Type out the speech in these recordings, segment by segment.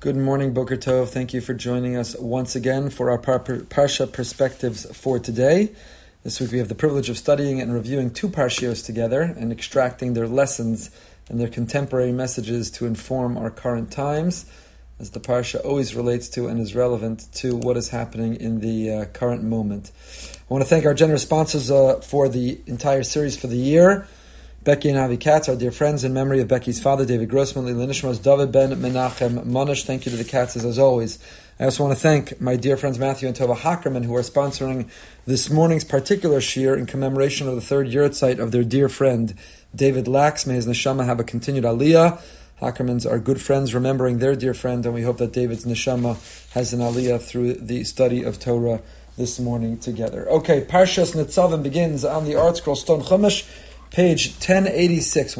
Good morning, Boker Tov. Thank you for joining us once again for our Parsha Perspectives for today. This week we have the privilege of studying and reviewing two Parshios together and extracting their lessons and their contemporary messages to inform our current times, as the Parsha always relates to and is relevant to what is happening in the current moment. I want to thank our generous sponsors for the entire series for the year. Becky and Avi Katz, our dear friends, in memory of Becky's father, David Grossman, Lila Nishmas, David Ben Menachem Monish. Thank you to the Katzes as always. I also want to thank my dear friends Matthew and Tova Hackerman, who are sponsoring this morning's particular shiur in commemoration of the third yahrzeit of their dear friend, David Lax. May his neshama have a continued aliyah. Hackermans are good friends remembering their dear friend, and we hope that David's neshama has an aliyah through the study of Torah this morning together. Okay, Parshas Nitzavim begins on the Art Scroll Stone Chumash, page 1086,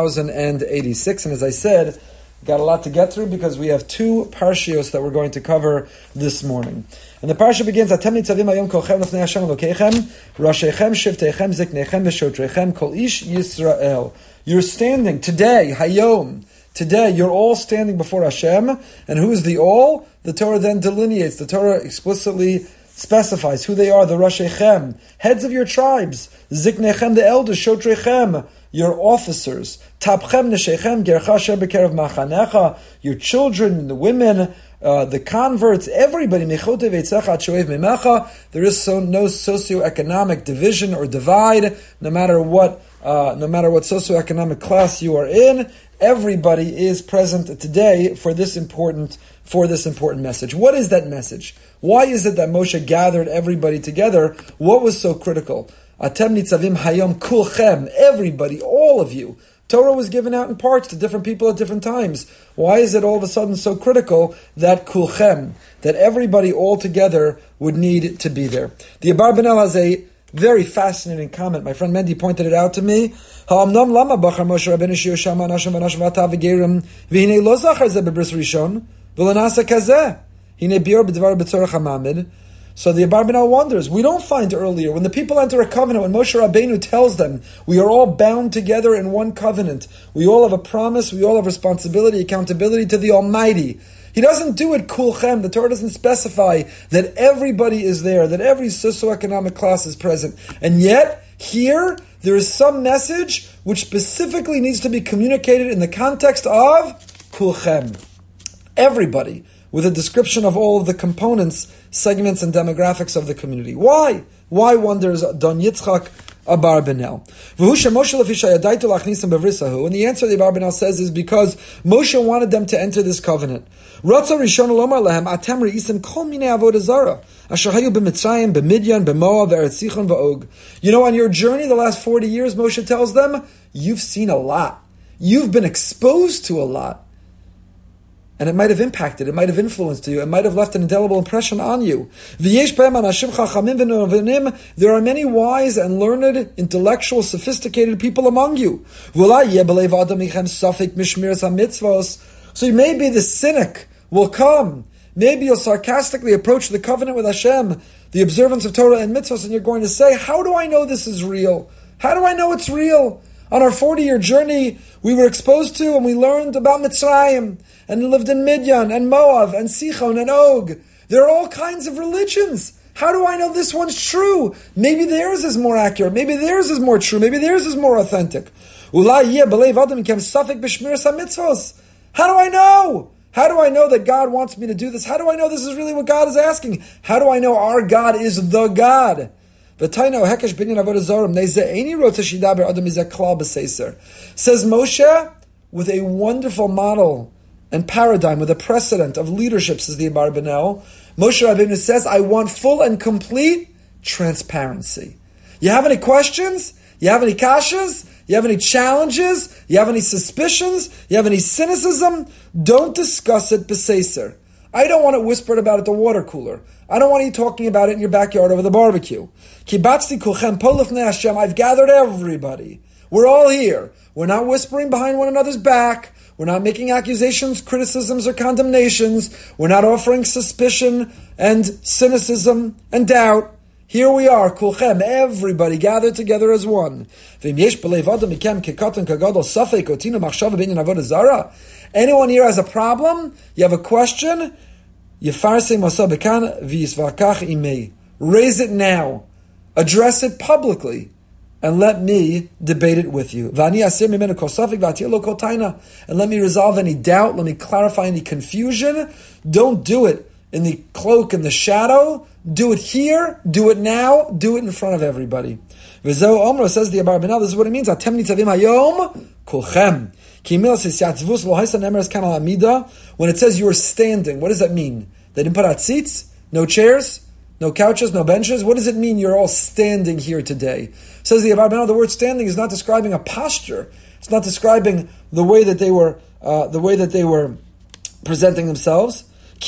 1086, and as I said, got a lot to get through because we have two parshios that we're going to cover this morning. And the parsha begins, Atem nitzavim hayom kolchem lefnei Hashem Elokechem, Rashechem, Shivtechem, Ziknechem, Veshotrechem, Kol Ish Yisrael. You're standing today, Hayom, today, you're all standing before Hashem, and who is the all? The Torah then delineates, the Torah explicitly specifies who they are, the Rashechem, heads of your tribes, Ziknechem, the elders, Shotrechem, your officers, Tapchem, Neshechem, Gercha Asher B'kerev Machanecha, your children, the women, the converts, everybody, Mechotev Eitzecha Shoev Mimecha. There is no socioeconomic division or divide, no matter what socioeconomic class you are in. Everybody is present today for this important message. What is that message? Why is it that Moshe gathered everybody together? What was so critical? Atem nitzavim hayom kulchem, everybody, all of you. Torah was given out in parts to different people at different times. Why is it all of a sudden so critical that kulchem, that everybody all together would need to be there? The Abarbanel has a very fascinating comment. My friend Mendy pointed it out to me. Ha'amnam lama bachar Moshe Rabbeinu shir shama nashim v'nashim v'atav v'gerim v'hinei lo zachar ze bebris rishon v'lanasa kazeh hinei bior b'dvar b'tzorach hamamid. So the Abarbanel wonders, we don't find earlier, when the people enter a covenant, when Moshe Rabbeinu tells them, we are all bound together in one covenant, we all have a promise, we all have responsibility, accountability to the Almighty. He doesn't do it kulchem. The Torah doesn't specify that everybody is there, that every socioeconomic class is present. And yet, here, there is some message which specifically needs to be communicated in the context of kulchem. Everybody, with a description of all of the components, segments, and demographics of the community. Why? Why, wonders Don Yitzchak Abarbanel. And the answer the Abarbanel says is because Moshe wanted them to enter this covenant. You know, on your journey the last 40 years, Moshe tells them, you've seen a lot. You've been exposed to a lot. And it might have impacted, it might have influenced you, it might have left an indelible impression on you. There are many wise and learned, intellectual, sophisticated people among you. So maybe the cynic will come. Maybe you'll sarcastically approach the covenant with Hashem, the observance of Torah and mitzvahs, and you're going to say, how do I know this is real? How do I know it's real? On our 40-year journey, we were exposed to and we learned about Mitzrayim, and lived in Midian, and Moab, and Sichon, and Og. There are all kinds of religions. How do I know this one's true? Maybe theirs is more accurate. Maybe theirs is more true. Maybe theirs is more authentic. How do I know? How do I know that God wants me to do this? How do I know this is really what God is asking? How do I know our God is the God? Says Moshe, with a wonderful model and paradigm, with a precedent of leadership, says the Abarbanel, Moshe Rabbeinu says, I want full and complete transparency. You have any questions? You have any kashas? You have any challenges? You have any suspicions? You have any cynicism? Don't discuss it b'seiser. I don't want it whispered about at the water cooler. I don't want you talking about it in your backyard over the barbecue. Kibatzti kulchem po lifnei Hashem. I've gathered everybody. We're all here. We're not whispering behind one another's back. We're not making accusations, criticisms, or condemnations. We're not offering suspicion and cynicism and doubt. Here we are, kulchem, everybody gathered together as one. Anyone here has a problem? You have a question? Raise it now. Address it publicly. And let me debate it with you. And let me resolve any doubt. Let me clarify any confusion. Don't do it in the cloak and the shadow. Do it here. Do it now. Do it in front of everybody. V'zeu Omro, says the Abarbanel, this is what it means. Atem nitzavim hayom kulchem. When it says you are standing, what does that mean? They didn't put out seats? No chairs? No couches, no benches. What does it mean you're all standing here today? Says the Abarbanel, the word standing is not describing a posture. It's not describing the way that they were presenting themselves.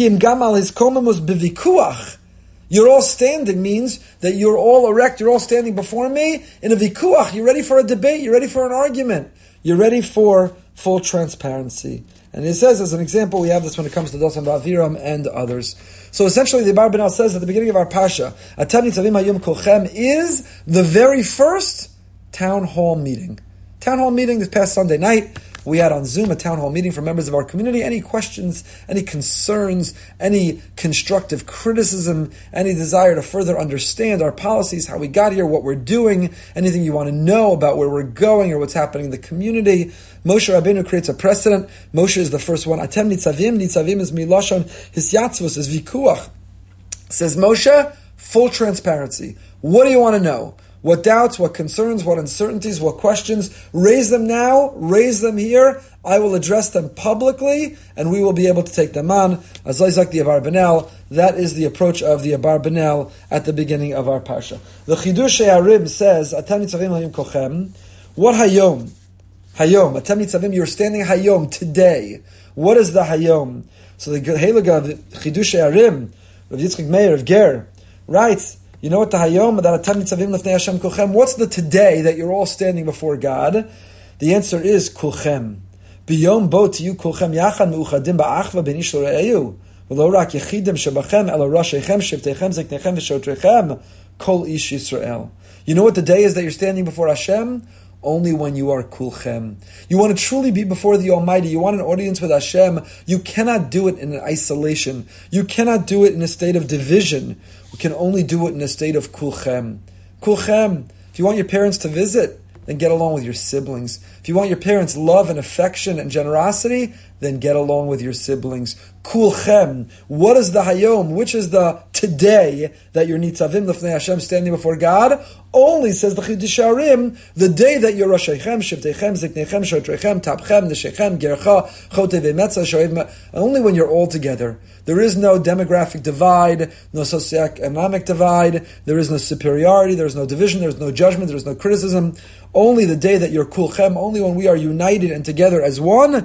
You're all standing means that you're all erect, you're all standing before me in a vikuach. You're ready for a debate, you're ready for an argument. You're ready for full transparency. And it says, as an example, we have this when it comes to Dosan Ba'aviram and others. So essentially, the Abarbanel says at the beginning of our Pasha, Atem Nitzavim Hayom Kulchem is the very first town hall meeting. Town hall meeting this past Sunday night. We had on Zoom a town hall meeting for members of our community. Any questions, any concerns, any constructive criticism, any desire to further understand our policies, how we got here, what we're doing, anything you want to know about where we're going or what's happening in the community. Moshe Rabbeinu creates a precedent. Moshe is the first one. Atem nitzavim. Nitzavim is milashon. Hisyatzvus is vikuach. Says Moshe, full transparency. What do you want to know? What doubts, what concerns, what uncertainties, what questions? Raise them now, raise them here. I will address them publicly, and we will be able to take them on. As like the Abarbanel, that is the approach of the Abarbanel at the beginning of our Parsha. The Chidush She'arim says, Atem nitzavim hayom kochem. What hayom? Hayom. Atem nitzavim, you're standing hayom, today. What is the hayom? So the Heilige of Chidush She'arim, Rav Yitzchak Meir of Ger, writes, you know what the hayom, that atem nitzavim lefnei Hashem kulchem, what's the today that you're all standing before God? The answer is kulchem. Biyom bo tiyu kulchem yachad meuchadim ba'achva ben ish l're'eyu, v'lo rak yechidim shebachem elo rashechem shivtechem ziknechem v'shotrechem kol ish Yisrael. You know what the day is that you're standing before Hashem? Only when you are kulchem. You want to truly be before the Almighty. You want an audience with Hashem. You cannot do it in an isolation. You cannot do it in a state of division. We can only do it in a state of kulchem. Kulchem. If you want your parents to visit, then get along with your siblings. If you want your parents' love and affection and generosity, then get along with your siblings. Kulchem. What is the hayom? Which is the today that you're nitzavim lefnei Hashem, standing before God? Only, says the Chidush She'arim, the day that you're Roshechem, Shivtechem, Ziknechem, Shotrechem, Tapchem, Neshechem, Gercha, Chote V'Metza, Shoev. Only when you're all together. There is no demographic divide, no socioeconomic divide, there is no superiority, there is no division, there is no judgment, there is no criticism. Only the day that you're kulchem, only when we are united and together as one,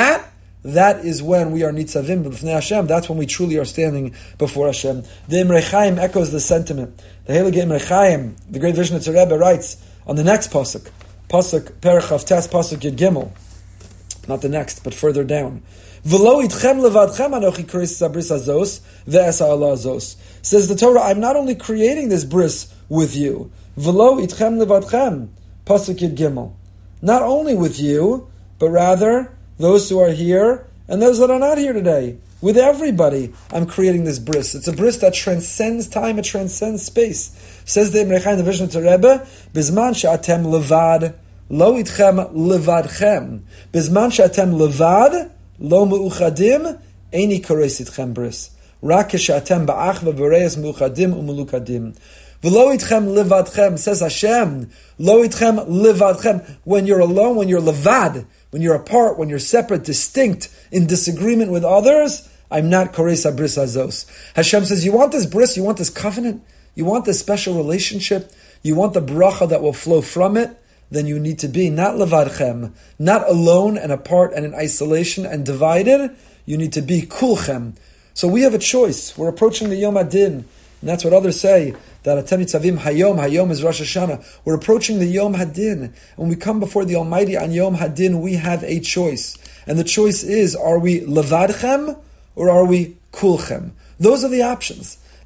that is when we are nitzavim b'fnei Hashem. That's when we truly are standing before Hashem. The Imrei Chaim echoes the sentiment. The Heilige Imrei Chaim, the great Vishnu Rebbe, writes on the next pasuk, Perech Chavtes, pasuk Yud Gimel, not the next, but further down. V'lo itchem levadchem anochi krisis habris hazos ve'es ha'ala hazos. Says the Torah, I'm not only creating this bris with you. V'lo itchem levadchem, pasuk Yud Gimel. Not only with you, but rather those who are here and those that are not here today. With everybody, I'm creating this bris. It's a bris that transcends time, it transcends space. Says the Imrei Chaim, the Vishnu Rebbe, Bizman she'atem levad, lo itchem levadchem. Bizman she'atem levad, lo meuchadim, eini kores itchem bris. Rak she'atem ba'achva v'reis meuchadim u'melukadim. V'lo itchem levadchem, says Hashem, lo itchem levadchem. When you're alone, when you're levad, when you're apart, when you're separate, distinct, in disagreement with others, I'm not koresa bris hazos. Hashem says, you want this bris, you want this covenant, you want this special relationship, you want the bracha that will flow from it, then you need to be not levadchem, not alone and apart and in isolation and divided, you need to be kulchem. So we have a choice. We're approaching the Yom Hadin, and that's what others say, that Atem nitzavim hayom is Rosh Hashanah. We're approaching the Yom Hadin. When we come before the Almighty on Yom Hadin, we have a choice. And the choice is, are we levadchem or are we kulchem? Those are the options.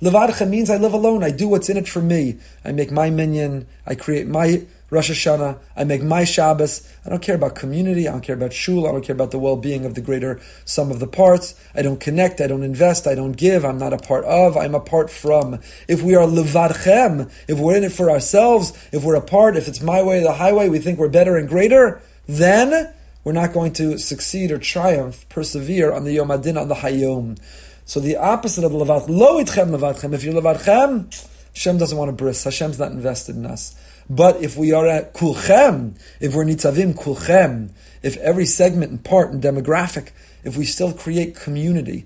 Levadchem means I live alone. I do what's in it for me. I make my minyan. I create my Rosh Hashanah. I make my Shabbos. I don't care about community. I don't care about shul. I don't care about the well-being of the greater sum of the parts. I don't connect. I don't invest. I don't give. I'm not a part of. I'm apart from. If we are levadchem, if we're in it for ourselves, if we're apart, if it's my way or the highway, we think we're better and greater, then we're not going to succeed or triumph, persevere on the Yom Adin, on the Hayom. So the opposite of the levadchem, lo itchem levadchem. If you're levadchem, Hashem doesn't want to bris. Hashem's not invested in us. But if we are at kulchem, if we're nitzavim kulchem, if every segment and part and demographic, if we still create community,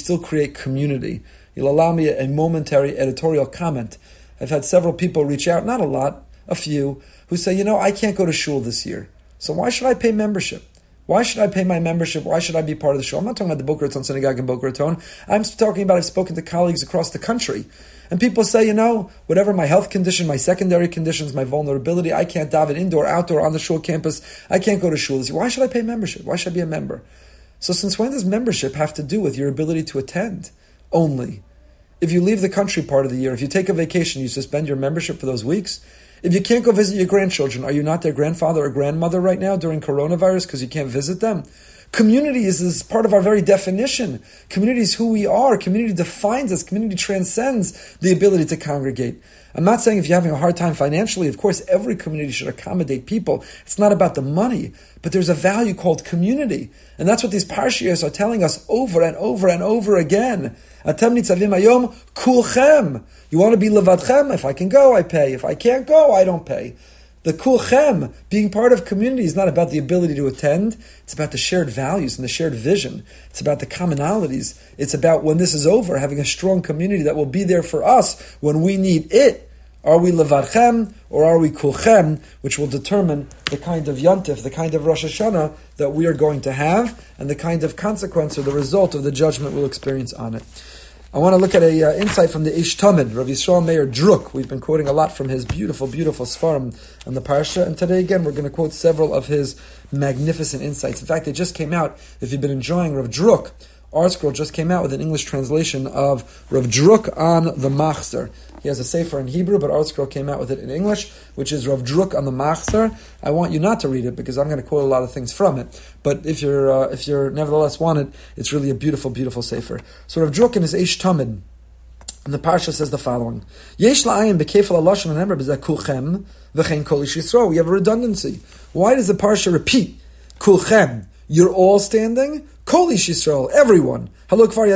you'll allow me a momentary editorial comment. I've had several people reach out, not a lot, a few, who say, I can't go to shul this year. So why should I pay membership? Why should I pay my membership? Why should I be part of the shul? I'm not talking about the Boca Raton synagogue in Boca Raton. I'm talking about I've spoken to colleagues across the country. And people say, whatever my health condition, my secondary conditions, my vulnerability, I can't daven indoor, outdoor, on the shul campus. I can't go to shul this year. Why should I pay membership? Why should I be a member? So since when does membership have to do with your ability to attend only? If you leave the country part of the year, if you take a vacation, you suspend your membership for those weeks. If you can't go visit your grandchildren, are you not their grandfather or grandmother right now during coronavirus because you can't visit them? Community is part of our very definition. Community is who we are. Community defines us. Community transcends the ability to congregate. I'm not saying if you're having a hard time financially, of course, every community should accommodate people. It's not about the money, but there's a value called community. And that's what these parshiyos are telling us over and over and over again. Atem nitzavim hayom kulchem. You want to be levadchem? If I can go, I pay. If I can't go, I don't pay. The kulchem, being part of community, is not about the ability to attend. It's about the shared values and the shared vision. It's about the commonalities. It's about when this is over, having a strong community that will be there for us when we need it. Are we levadchem or are we kulchem, which will determine the kind of yantif, the kind of Rosh Hashanah that we are going to have, and the kind of consequence or the result of the judgment we'll experience on it. I want to look at a insight from the Ish Tamid, Rav Yisrael Meir Druk. We've been quoting a lot from his beautiful, beautiful Sfarim on the Parsha, and today again we're going to quote several of his magnificent insights. In fact, they just came out, if you've been enjoying Rav Druk, ArtScroll just came out with an English translation of Rav Druk on the Machzor. He has a sefer in Hebrew, but ArtScroll came out with it in English, which is Rav Druk on the Machzor. I want you not to read it because I'm going to quote a lot of things from it. But if you're nevertheless want it, it's really a beautiful, beautiful sefer. So Rav Druk in his Eish Tamid, and the Parsha says the following: Yesh la'ayin bekefal alashon hanemar b'zeh kulchem v'chein kol ish Yisro. We have a redundancy. Why does the Parsha repeat kulchem? You're all standing. Kol ish Yisrael, everyone. What's the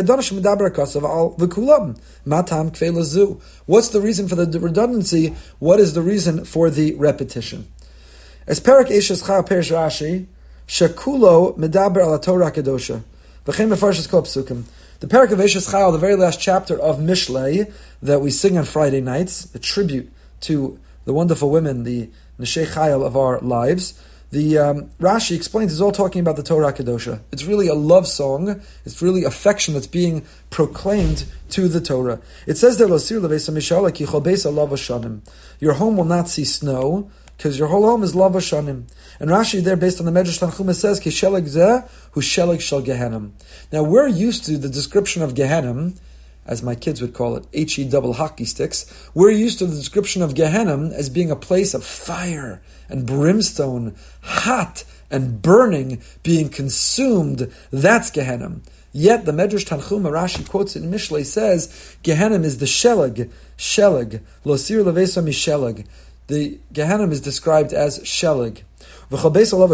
reason for the redundancy? What is the reason for the repetition? As Perak Eishes Chayil Perish Rashi, Shakulo Medaber Al Torah Kedosha. V'chein Mefarshis Kol Psukim. The Perak of Eishes Chayil, the very last chapter of Mishlei that we sing on Friday nights, a tribute to the wonderful women, the Neshei Chayil of our lives. The Rashi explains it's all talking about the Torah Kedosha. It's really a love song. It's really affection that's being proclaimed to the Torah. It says there, your home will not see snow, because your whole home is lav hashanim. And Rashi there, based on the Medrash Tanchuma, says, Ki sheleg zeh hu sheleg shel Gehenim. Now we're used to the description of Gehenim, as my kids would call it, HE double hockey sticks. We're used to the description of Gehenim as being a place of fire and brimstone, hot and burning, being consumed. That's Gehenim. Yet the Medrash Tanchuma, Rashi quotes it in Mishlei, says Gehenim is the sheleg, losir levesa misheleg. The Gehenim is described as sheleg. And what's the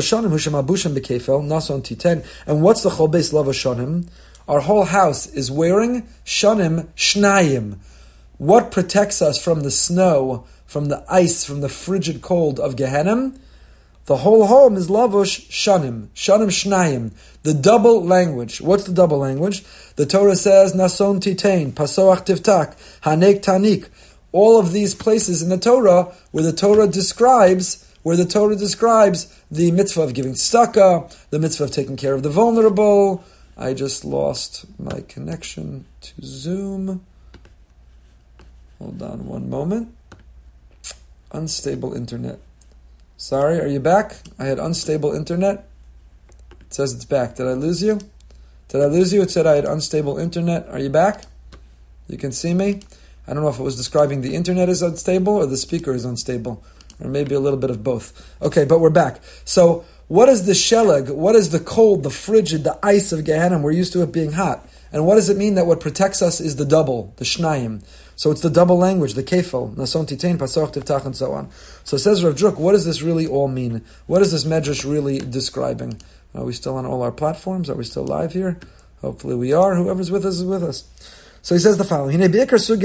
cholbeis lav hashanim? Our whole house is wearing shanim shnayim. What protects us from the snow, from the ice, from the frigid cold of Gehenim? The whole home is lavush shanim shnayim. The double language. What's the double language? The Torah says nason titain, pasoach tivtak, hanek tanik. All of these places in the Torah where the Torah describes the mitzvah of giving tzedakah, the mitzvah of taking care of the vulnerable. I just lost my connection to Zoom. Hold on one moment. Unstable internet. Sorry, are you back? I had unstable internet. It says it's back. Did I lose you? It said I had unstable internet. Are you back? You can see me. I don't know if it was describing the internet is unstable or the speaker is unstable, or maybe a little bit of both. Okay, but we're back. So what is the sheleg? What is the cold, the frigid, the ice of Gehenna? We're used to it being hot. And what does it mean that what protects us is the double, the shnayim? So it's the double language, the kefil, nason titain, pasoch tiftach, and so on. So says Rav Druk, what does this really all mean? What is this medrash really describing? Are we still on all our platforms? Are we still live here? Hopefully we are. Whoever's with us is with us. So he says the following. So the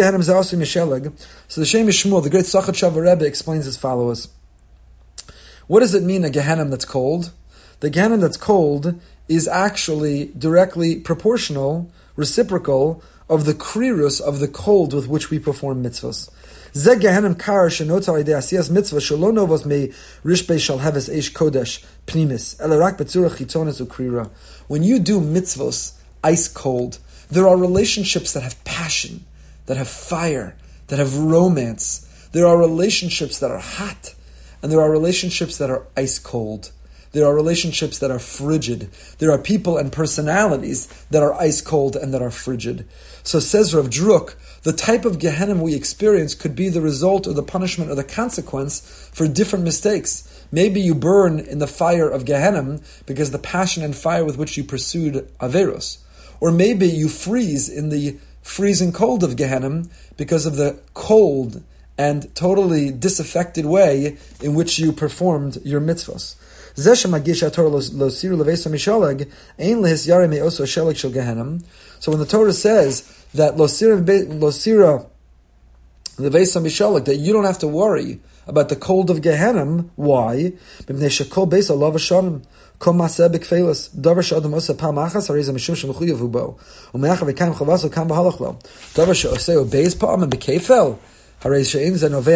Shem Shmuel, the great Sachat Shava Rebbe, explains as follows. What does it mean, a Gehenna that's cold? The Gehenna that's cold is actually directly proportional, reciprocal, of the krirus, of the cold with which we perform mitzvahs. When you do mitzvahs, ice cold, there are relationships that have passion, that have fire, that have romance. There are relationships that are hot, and there are relationships that are ice cold. There are relationships that are frigid. There are people and personalities that are ice cold and that are frigid. So says Rav Druk, the type of Gehenna we experience could be the result or the punishment or the consequence for different mistakes. Maybe you burn in the fire of Gehenna because the passion and fire with which you pursued Averos. Or maybe you freeze in the freezing cold of Gehenna because of the cold and totally disaffected way in which you performed your mitzvahs. So when the Torah says that that you don't have to worry about the cold of Gehenna, why? Because something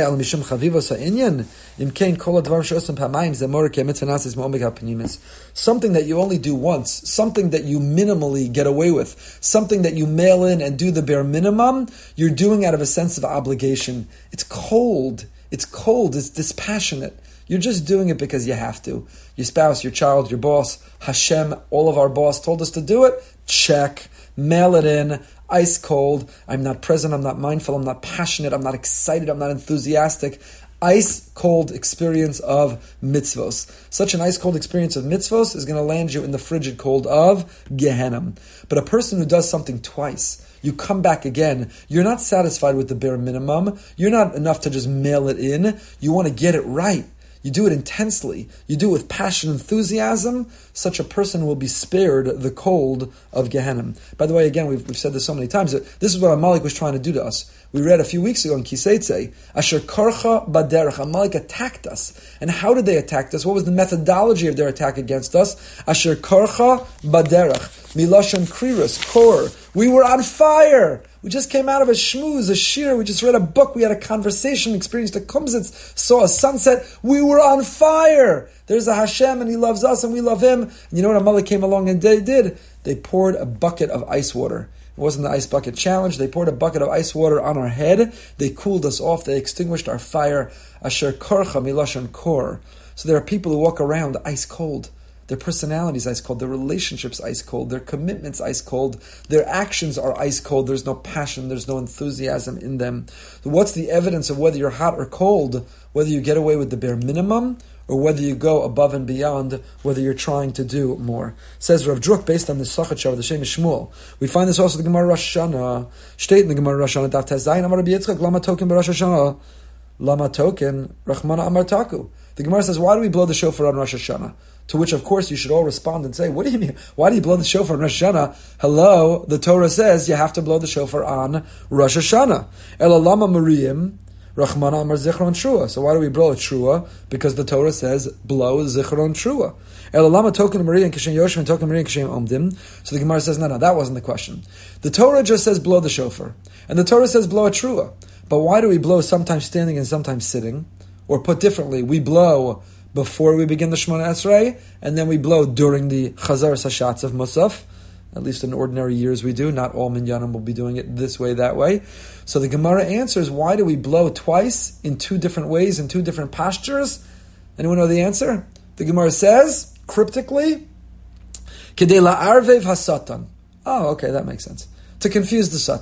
that you only do once, something that you minimally get away with, something that you mail in and do the bare minimum, you're doing out of a sense of obligation. It's cold, it's dispassionate. You're just doing it because you have to. Your spouse, your child, your boss, Hashem, all of our boss told us to do it. Check. Mail it in. Ice cold. I'm not present. I'm not mindful. I'm not passionate. I'm not excited. I'm not enthusiastic. Ice cold experience of mitzvos. Such an ice cold experience of mitzvos is going to land you in the frigid cold of Gehenna. But a person who does something twice, you come back again, you're not satisfied with the bare minimum. You're not enough to just mail it in. You want to get it right. You do it intensely. You do it with passion and enthusiasm. Such a person will be spared the cold of Gehenna. By the way, again, we've said this so many times. This is what Amalek was trying to do to us. We read a few weeks ago in Kiseitze, Asher Karcha Baderech. Amalek attacked us. And how did they attack us? What was the methodology of their attack against us? Asher Karcha Baderech. Milashon Kriros, Kor. We were on fire. We just came out of a shmooze, a shir. We just read a book. We had a conversation, experienced a kumsitz, saw a sunset. We were on fire. There's a Hashem and He loves us and we love Him. And you know what Amalek came along and they did? They poured a bucket of ice water. It wasn't the ice bucket challenge. They poured a bucket of ice water on our head. They cooled us off. They extinguished our fire. Asher korcha milashon kor. So there are people who walk around ice cold. Their personalities ice cold, their relationships ice cold, their commitments ice cold, their actions are ice cold, there's no passion, there's no enthusiasm in them. So what's the evidence of whether you're hot or cold, whether you get away with the bare minimum, or whether you go above and beyond, whether you're trying to do more? Says Rav Druk, based on the Sachat Shava, the Shem Shmuel. We find this also in the Gemara Rosh Hashanah. State in the Gemara Rosh Hashanah, Daf Tezayin, Amar Rabbi Yitzchak, Lama Token Rosh Hashanah, Lama Token, Rachmana Amar Taku. The Gemara says, why do we blow the shofar on Rosh Hashanah? To which, of course, you should all respond and say, what do you mean? Why do you blow the shofar on Rosh Hashanah? Hello, the Torah says you have to blow the shofar on Rosh Hashanah. Elalama Mariam, Rachmana Amar Zichron Trua. So why do we blow a Trua? Because the Torah says, blow Zichron Trua. Elalama Token Mariam Kishem Yoshim Token Mariam Kishem Omdim. So the Gemara says, no, that wasn't the question. The Torah just says, blow the shofar. And the Torah says, blow a Trua. But why do we blow sometimes standing and sometimes sitting? Or put differently, we blow before we begin the Shemona Esrei, and then we blow during the Chazar Sashatz of Musaf. At least in ordinary years we do. Not all minyanim will be doing it this way, that way. So the Gemara answers, why do we blow twice in two different ways, in two different postures? Anyone know the answer? The Gemara says, cryptically, Kedei la'arvev hasatan. Oh, okay, that makes sense. To confuse the Satan.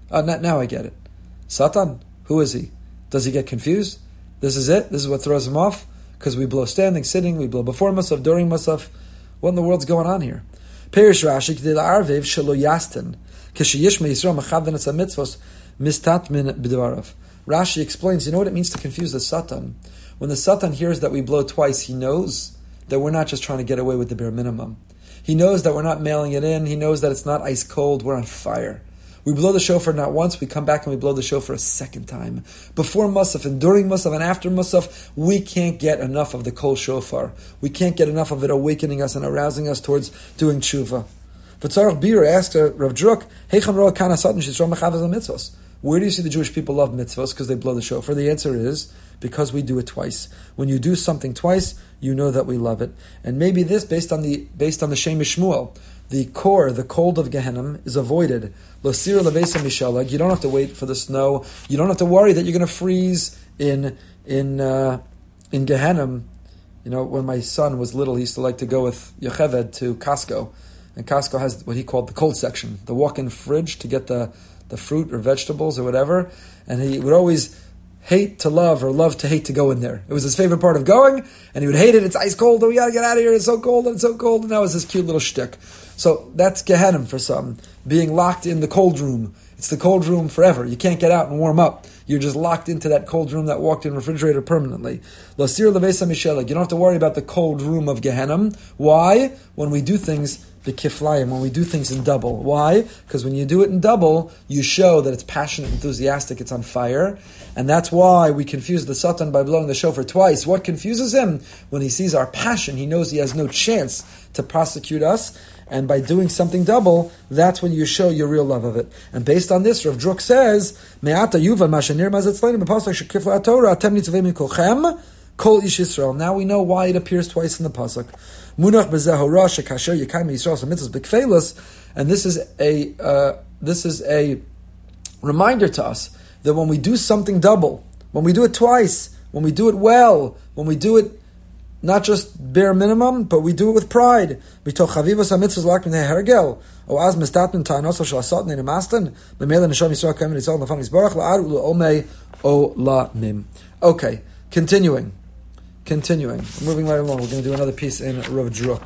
Now I get it. Satan, who is he? Does he get confused? This is it? This is what throws him off? Because we blow standing, sitting, we blow before Musaf, during Musaf. What in the world's going on here? Perish Rashi, K'dei la'arviv shelo yastin, k'sheyishma Yisrael mechaven es ha-mitzvos mistatmin b'dvarav. Rashi explains, you know what it means to confuse the Satan? When the Satan hears that we blow twice, he knows that we're not just trying to get away with the bare minimum. He knows that we're not mailing it in. He knows that it's not ice cold. We're on fire. We blow the shofar not once, we come back and we blow the shofar a second time. Before Musaf and during Musaf and after Musaf, we can't get enough of the kol shofar. We can't get enough of it awakening us and arousing us towards doing tshuva. V'tzarech Bir asked Rav Druk, where do you see the Jewish people love mitzvahs? Because they blow the shofar. The answer is, because we do it twice. When you do something twice, you know that we love it. And maybe this, based on the Shem Shmuel, the core, the cold of Gehenna is avoided. Losir levesa mishalag. You don't have to wait for the snow. You don't have to worry that you're going to freeze in Gehenna. You know, when my son was little, he used to like to go with Yocheved to Costco, and Costco has what he called the cold section, the walk-in fridge to get the fruit or vegetables or whatever, and he would always hate to love or love to hate to go in there. It was his favorite part of going, and he would hate it. It's ice cold, we got to get out of here, it's so cold, and that was his cute little shtick. So that's Gehenna for some, being locked in the cold room. It's the cold room forever. You can't get out and warm up. You're just locked into that cold room, that walked-in refrigerator permanently. Lasir levesa mishelag. You don't have to worry about the cold room of Gehenna. Why? When we do things b'kiflayim, when we do things in double. Why? Because when you do it in double, you show that it's passionate, enthusiastic, it's on fire. And that's why we confuse the Satan by blowing the shofar twice. What confuses him? When he sees our passion, he knows he has no chance to prosecute us. And by doing something double, that's when you show your real love of it. And based on this, Rav Druk says, Me'ata yuva mashanir mazetzlein b'pasuk shekifla Torah atem nitzavim mikolchem kol ish Yisrael. Now we know why it appears twice in the pasuk. Munach b'zeh hora shekasher yekayim Yisrael mitzvos b'kfeilos. And this is a reminder to us that when we do something double, when we do it twice, when we do it well, when we do it not just bare minimum, but we do it with pride. B'toch chavivos hamitzvos lak minei hergel, o az mistatmin ta'anos shel asat nei nemastin, b'meila nesham Yisrael kaim nitzal nafam yisbarach la'ar u'omei olamim. Okay, continuing. Moving right along, we're going to do another piece in Rav Druk.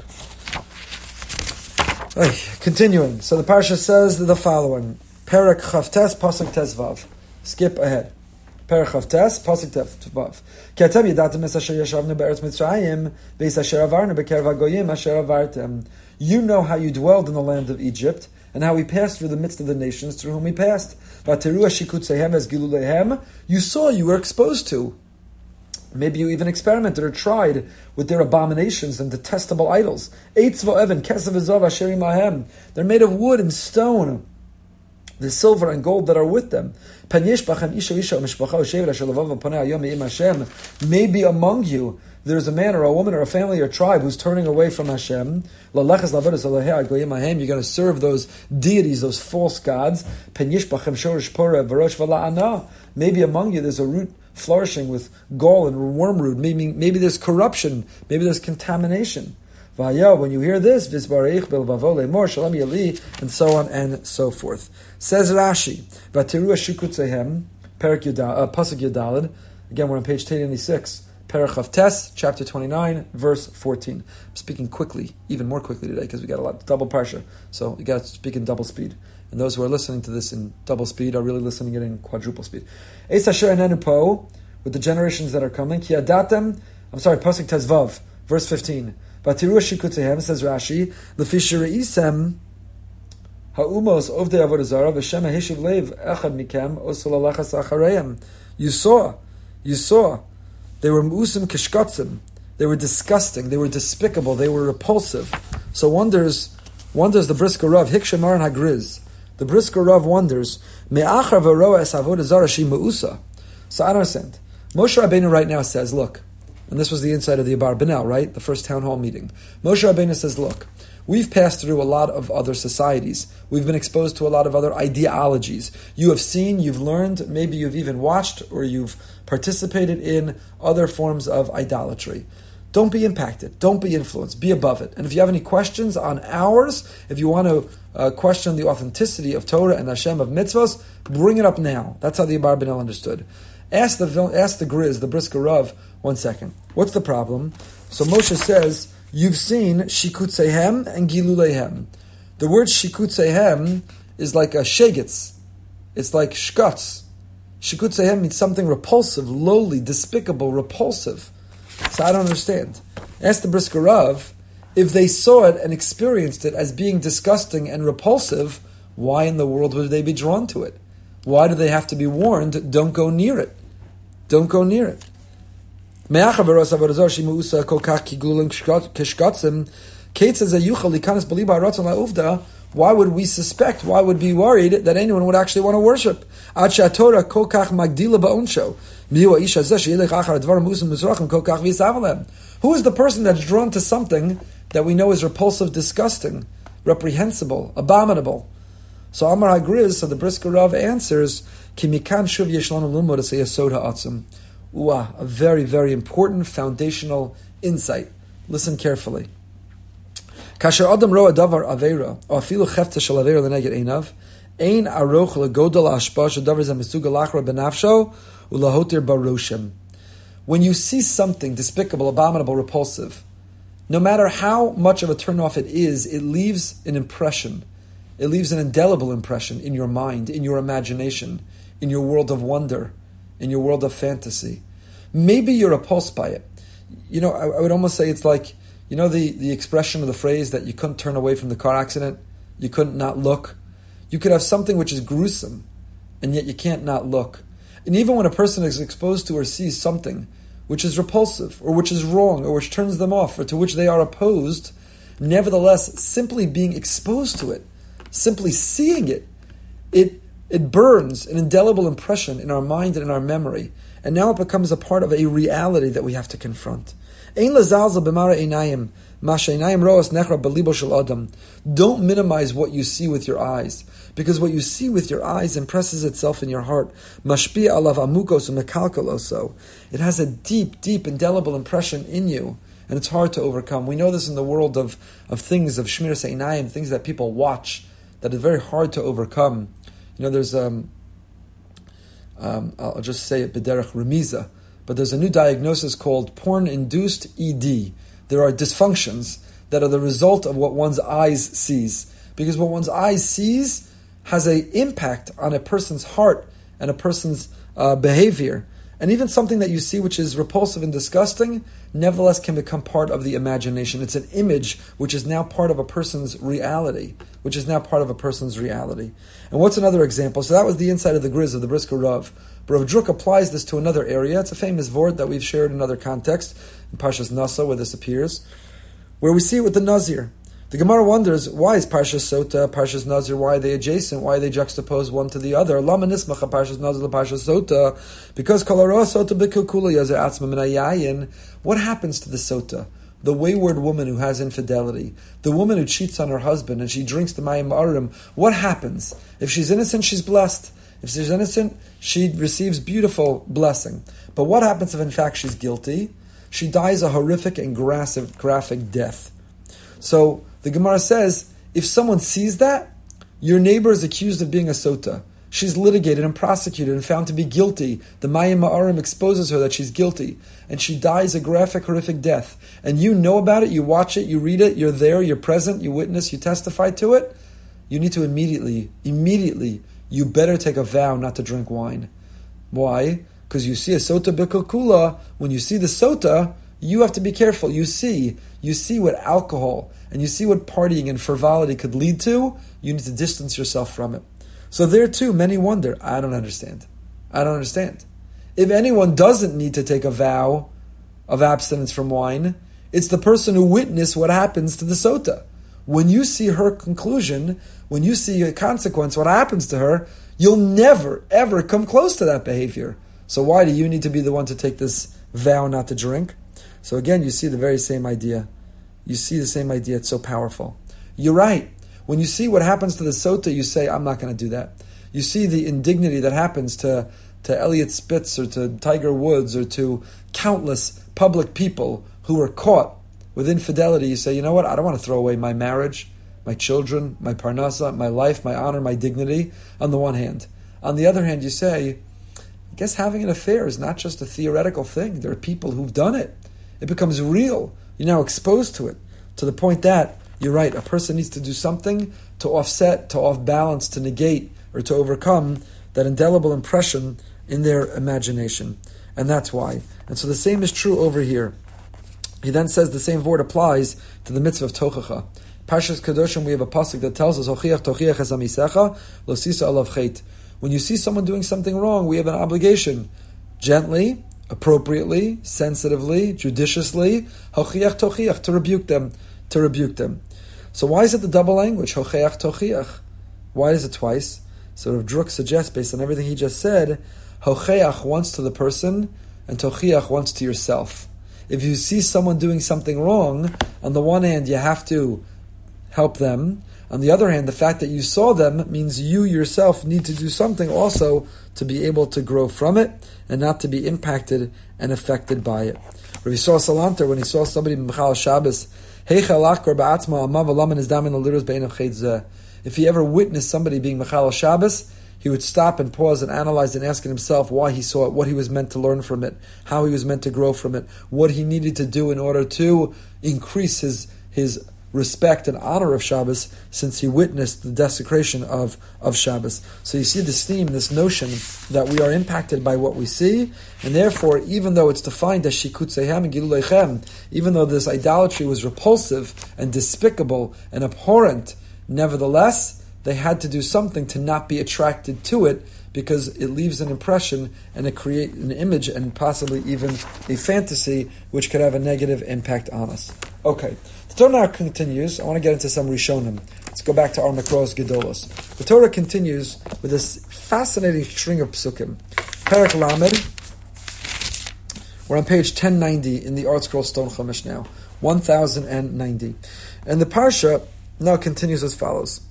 Continuing. So the parsha says the following: Perek Chavtes Pasuk Tezvav. Skip ahead. Perek Chavtes Pasuk Tezvav. Ki atem yadatem es asher yashavnu be'eretz Mitzrayim ve'es asher avarnu be'kerev hagoyim asher avartem. You know how you dwelled in the land of Egypt and how we passed through the midst of the nations through whom we passed. V'ateru hashikutzehem es giluleihem. You saw, you were exposed to. Maybe you even experimented or tried with their abominations and detestable idols. Eitzvo even kesav ezav asher imahem. They're made of wood and stone, the silver and gold that are with them. Maybe among you there's a man or a woman or a family or tribe who's turning away from Hashem. You're going to serve those deities, those false gods. Maybe among you there's a root flourishing with gall and wormwood. Maybe there's corruption. Maybe there's contamination. When you hear this, and so on and so forth. Says Rashi, Pasuk Yudalid. Again, we're on page 1086. Perek Chavtes, chapter 29, verse 14. I'm speaking quickly, even more quickly today, because we got a lot, double parsha. So you got to speak in double speed. And those who are listening to this in double speed are really listening it in quadruple speed. Eis asher enenu po, with the generations that are coming. Ki adatem, Pasuk Tezvav, verse 15. Vatiru shikutzehem, says Rashi, lefi shereisem ha'umos ovdei avodah zarah v'shem ha'hishiv leiv echad mikem osalalachas achareim. You saw. They were mu'usim kishkotzim. They were disgusting. They were despicable. They were repulsive. So wonders the Brisker Rav, Hikshamar and Hagriz. The Brisker Rav wonders, me'achar v'roa es avodah zarah shi me'usa. So I don't understand. Moshe Rabbeinu right now says, look, and this was the inside of the Abar Benel, right? The first town hall meeting. Moshe Rabbeinu says, look, we've passed through a lot of other societies. We've been exposed to a lot of other ideologies. You have seen, you've learned, maybe you've even watched or you've participated in other forms of idolatry. Don't be impacted. Don't be influenced. Be above it. And if you have any questions on ours, if you want to question the authenticity of Torah and Hashem of mitzvahs, bring it up now. That's how the Abarbanel understood. Ask the Griz, the Brisker Rav, 1 second. What's the problem? So Moshe says, you've seen Shikutzehem and Gilulehem. The word Shikutzehem is like a shegitz. It's like shkutz. Shikutzehem means something repulsive, lowly, despicable, repulsive. So I don't understand. Ask the Brisker Rav, if they saw it and experienced it as being disgusting and repulsive, why in the world would they be drawn to it? Why do they have to be warned, don't go near it? Don't go near it. Why would we suspect, why would be worried that anyone would actually want to worship? Who is the person that's drawn to something that we know is repulsive, disgusting, reprehensible, abominable? So Amar HaGriz, so the Brisker Rav answers, a very, very important foundational insight. Listen carefully. Kasher Adam roa davar avera, or afilu chefta shel avera leneged einav, ein aroch legodol hashpa shedavar ze mesugal lachra benafsho ulahotir baroshem. When you see something despicable, abominable, repulsive, no matter how much of a turnoff it is, it leaves an impression. It leaves an indelible impression in your mind, in your imagination, in your world of wonder, in your world of fantasy. Maybe you're repulsed by it. You know, I would almost say it's like, you know the expression of the phrase that you couldn't turn away from the car accident? You couldn't not look? You could have something which is gruesome, and yet you can't not look. And even when a person is exposed to or sees something which is repulsive, or which is wrong, or which turns them off, or to which they are opposed, nevertheless, simply being exposed to it, simply seeing it, it burns an indelible impression in our mind and in our memory. And now it becomes a part of a reality that we have to confront. Don't minimize what you see with your eyes, because what you see with your eyes impresses itself in your heart. It has a deep, deep, indelible impression in you, and it's hard to overcome. We know this in the world of things, of Shmiras Einayim, things that people watch, that is very hard to overcome. You know, there's, I'll just say it, B'derech Remiza, but there's a new diagnosis called porn-induced ED. There are dysfunctions that are the result of what one's eyes sees. Because what one's eyes sees has an impact on a person's heart and a person's behavior. And even something that you see which is repulsive and disgusting, nevertheless can become part of the imagination. It's an image which is now part of a person's reality. And what's another example? So that was the inside of the Griz of the Brisker Rav. But Rav Druk applies this to another area. It's a famous vort that we've shared in another context, in Parshas Nasa, where this appears, where we see it with the Nazir. The Gemara wonders, why is Parshas Sota, Parshas Nazir, why are they adjacent? Why are they juxtaposed one to the other? Lama nismacha Parshas Nazir Parshas Sota, because Kol hara Sota b'kilkula yazer atzma min hayayin. What happens to the Sota? The wayward woman who has infidelity, the woman who cheats on her husband and she drinks the mayim ma'arim. What happens? If she's innocent, she's blessed. If she's innocent, she receives beautiful blessing. But what happens if in fact she's guilty? She dies a horrific and graphic death. So the Gemara says, if someone sees that, your neighbor is accused of being a sota. She's litigated and prosecuted and found to be guilty. The Mayim Ma'arim exposes her that she's guilty. And she dies a graphic, horrific death. And you know about it, you watch it, you read it, you're there, you're present, you witness, you testify to it. You need to immediately, you better take a vow not to drink wine. Why? Because you see a sota b'kalkula, when you see the sota, you have to be careful. You see what alcohol and you see what partying and frivolity could lead to. You need to distance yourself from it. So there too, many wonder, I don't understand. If anyone doesn't need to take a vow of abstinence from wine, it's the person who witnessed what happens to the sota. When you see her conclusion, when you see a consequence, what happens to her, you'll never, ever come close to that behavior. So why do you need to be the one to take this vow not to drink? So again, you see the very same idea. It's so powerful. You're right. When you see what happens to the sota, you say, I'm not going to do that. You see the indignity that happens to Elliot Spitz or to Tiger Woods or to countless public people who are caught with infidelity, you say, you know what, I don't want to throw away my marriage, my children, my parnasa, my life, my honor, my dignity, on the one hand. On the other hand, you say, I guess having an affair is not just a theoretical thing. There are people who've done it. It becomes real. You're now exposed to it, to the point that, you're right, a person needs to do something to offset, to off-balance, to negate, or to overcome that indelible impression in their imagination. And that's why. And so the same is true over here. He then says the same word applies to the mitzvah of tochacha. Parshas Kedoshim, we have a pasuk that tells us, Hochiach tochiach es amisecha, lo sisa alav chet. When you see someone doing something wrong, we have an obligation, gently, appropriately, sensitively, judiciously, Hochiach tochiach, to rebuke them. So why is it the double language, Hochiach tochiach? Why is it twice? So Rav Druk suggests, based on everything he just said, Hochiach once to the person, and tochiach once to yourself. If you see someone doing something wrong, on the one hand, you have to help them. On the other hand, the fact that you saw them means you yourself need to do something also to be able to grow from it and not to be impacted and affected by it. Rabbi Yisrael Salanter, when he saw somebody Mechal Shabbos, if he ever witnessed somebody being Mechal Shabbos, he would stop and pause and analyze and ask himself why he saw it, what he was meant to learn from it, how he was meant to grow from it, what he needed to do in order to increase his respect and honor of Shabbos, since he witnessed the desecration of Shabbos. So you see this theme, this notion that we are impacted by what we see, and therefore, even though it's defined as shikutzehem and gilulechem, even though this idolatry was repulsive and despicable and abhorrent, nevertheless, they had to do something to not be attracted to it, because it leaves an impression and it creates an image and possibly even a fantasy which could have a negative impact on us. Okay, the Torah now continues. I want to get into some Rishonim. Let's go back to our Makros Gedolos. The Torah continues with this fascinating string of psukim. Perek Lamed. We're on page 1090 in the Art Scroll Stone Chumash now. 1090. And the Parsha now continues as follows.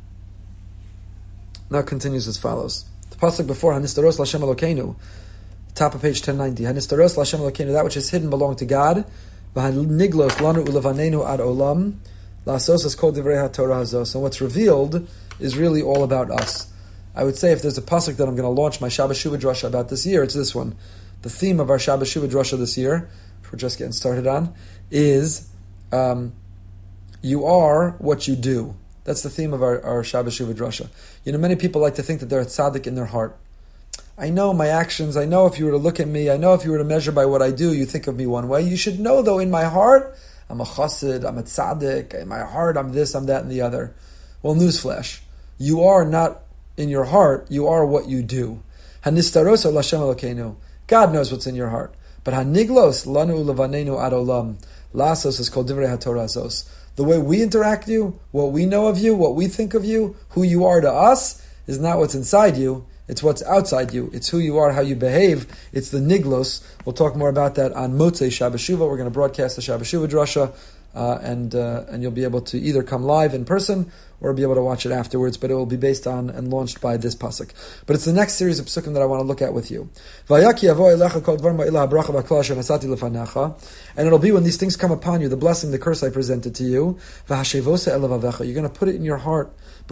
The pasuk before, Hanistaros Lashem Elokeinu, top of page 1090. Hanistaros Lashem Elokeinu, that which is hidden belong to God. V'haniglos lanu ulevanenu ad olam, lasos es kol divrei haTorah hazos. And what's revealed is really all about us. I would say if there's a pasuk that I'm going to launch my Shabbos Shuvah Drasha about this year, it's this one. The theme of our Shabbos Shuvah Drasha this year, which we're just getting started on, is you are what you do. That's the theme of our Shabbos Shuvah Drasha. You know, many people like to think that they're a tzaddik in their heart. I know my actions, I know if you were to look at me, I know if you were to measure by what I do, you think of me one way. You should know, though, in my heart, I'm a chassid, I'm a tzaddik, in my heart, I'm this, I'm that, and the other. Well, newsflash. You are not in your heart, you are what you do. Hanistaros Lashem Elokeinu. God knows what's in your heart. But haniglos lanu levanenu ad olam. Lasos is called divrei haTorah azos. The way we interact with you, what we know of you, what we think of you, who you are to us, is not what's inside you, it's what's outside you. It's who you are, how you behave. It's the niglos. We'll talk more about that on Motzei Shabbos Shuvah. We're going to broadcast the Shabbos Shuvah Drasha, and you'll be able to either come live in person or be able to watch it afterwards, but it will be based on and launched by this pasuk. But it's the next series of psukim that I want to look at with you. And it'll be when these things come upon you, the blessing, the curse I presented to you, you're going to put it in your heart.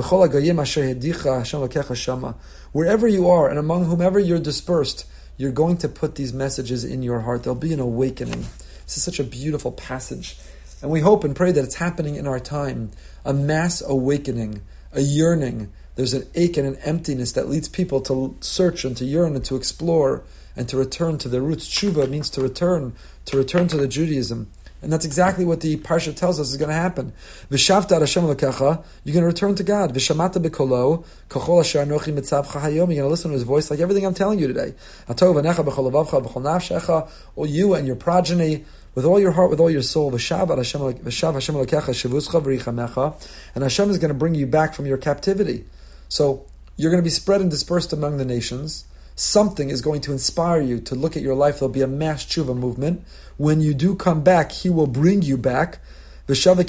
Wherever you are and among whomever you're dispersed, you're going to put these messages in your heart. There'll be an awakening. This is such a beautiful passage. And we hope and pray that it's happening in our time. A mass awakening, a yearning. There's an ache and an emptiness that leads people to search and to yearn and to explore and to return to their roots. Tshuva means to return to the Judaism. And that's exactly what the Parsha tells us is going to happen. V'shavta ad Hashem Elokecha, you're going to return to God. V'shamata b'kolo, kachol asher anochi mitzavcha hayom, you're going to listen to His voice like everything I'm telling you today. Atov v'necha b'chol levavcha v'chol nafshecha, all you and your progeny, with all your heart, with all your soul. V'shav Hashem Elokecha shivuscha v'richamecha, and Hashem is going to bring you back from your captivity. So you're going to be spread and dispersed among the nations. Something is going to inspire you to look at your life. There'll be a mass tshuva movement. When you do come back, He will bring you back. He will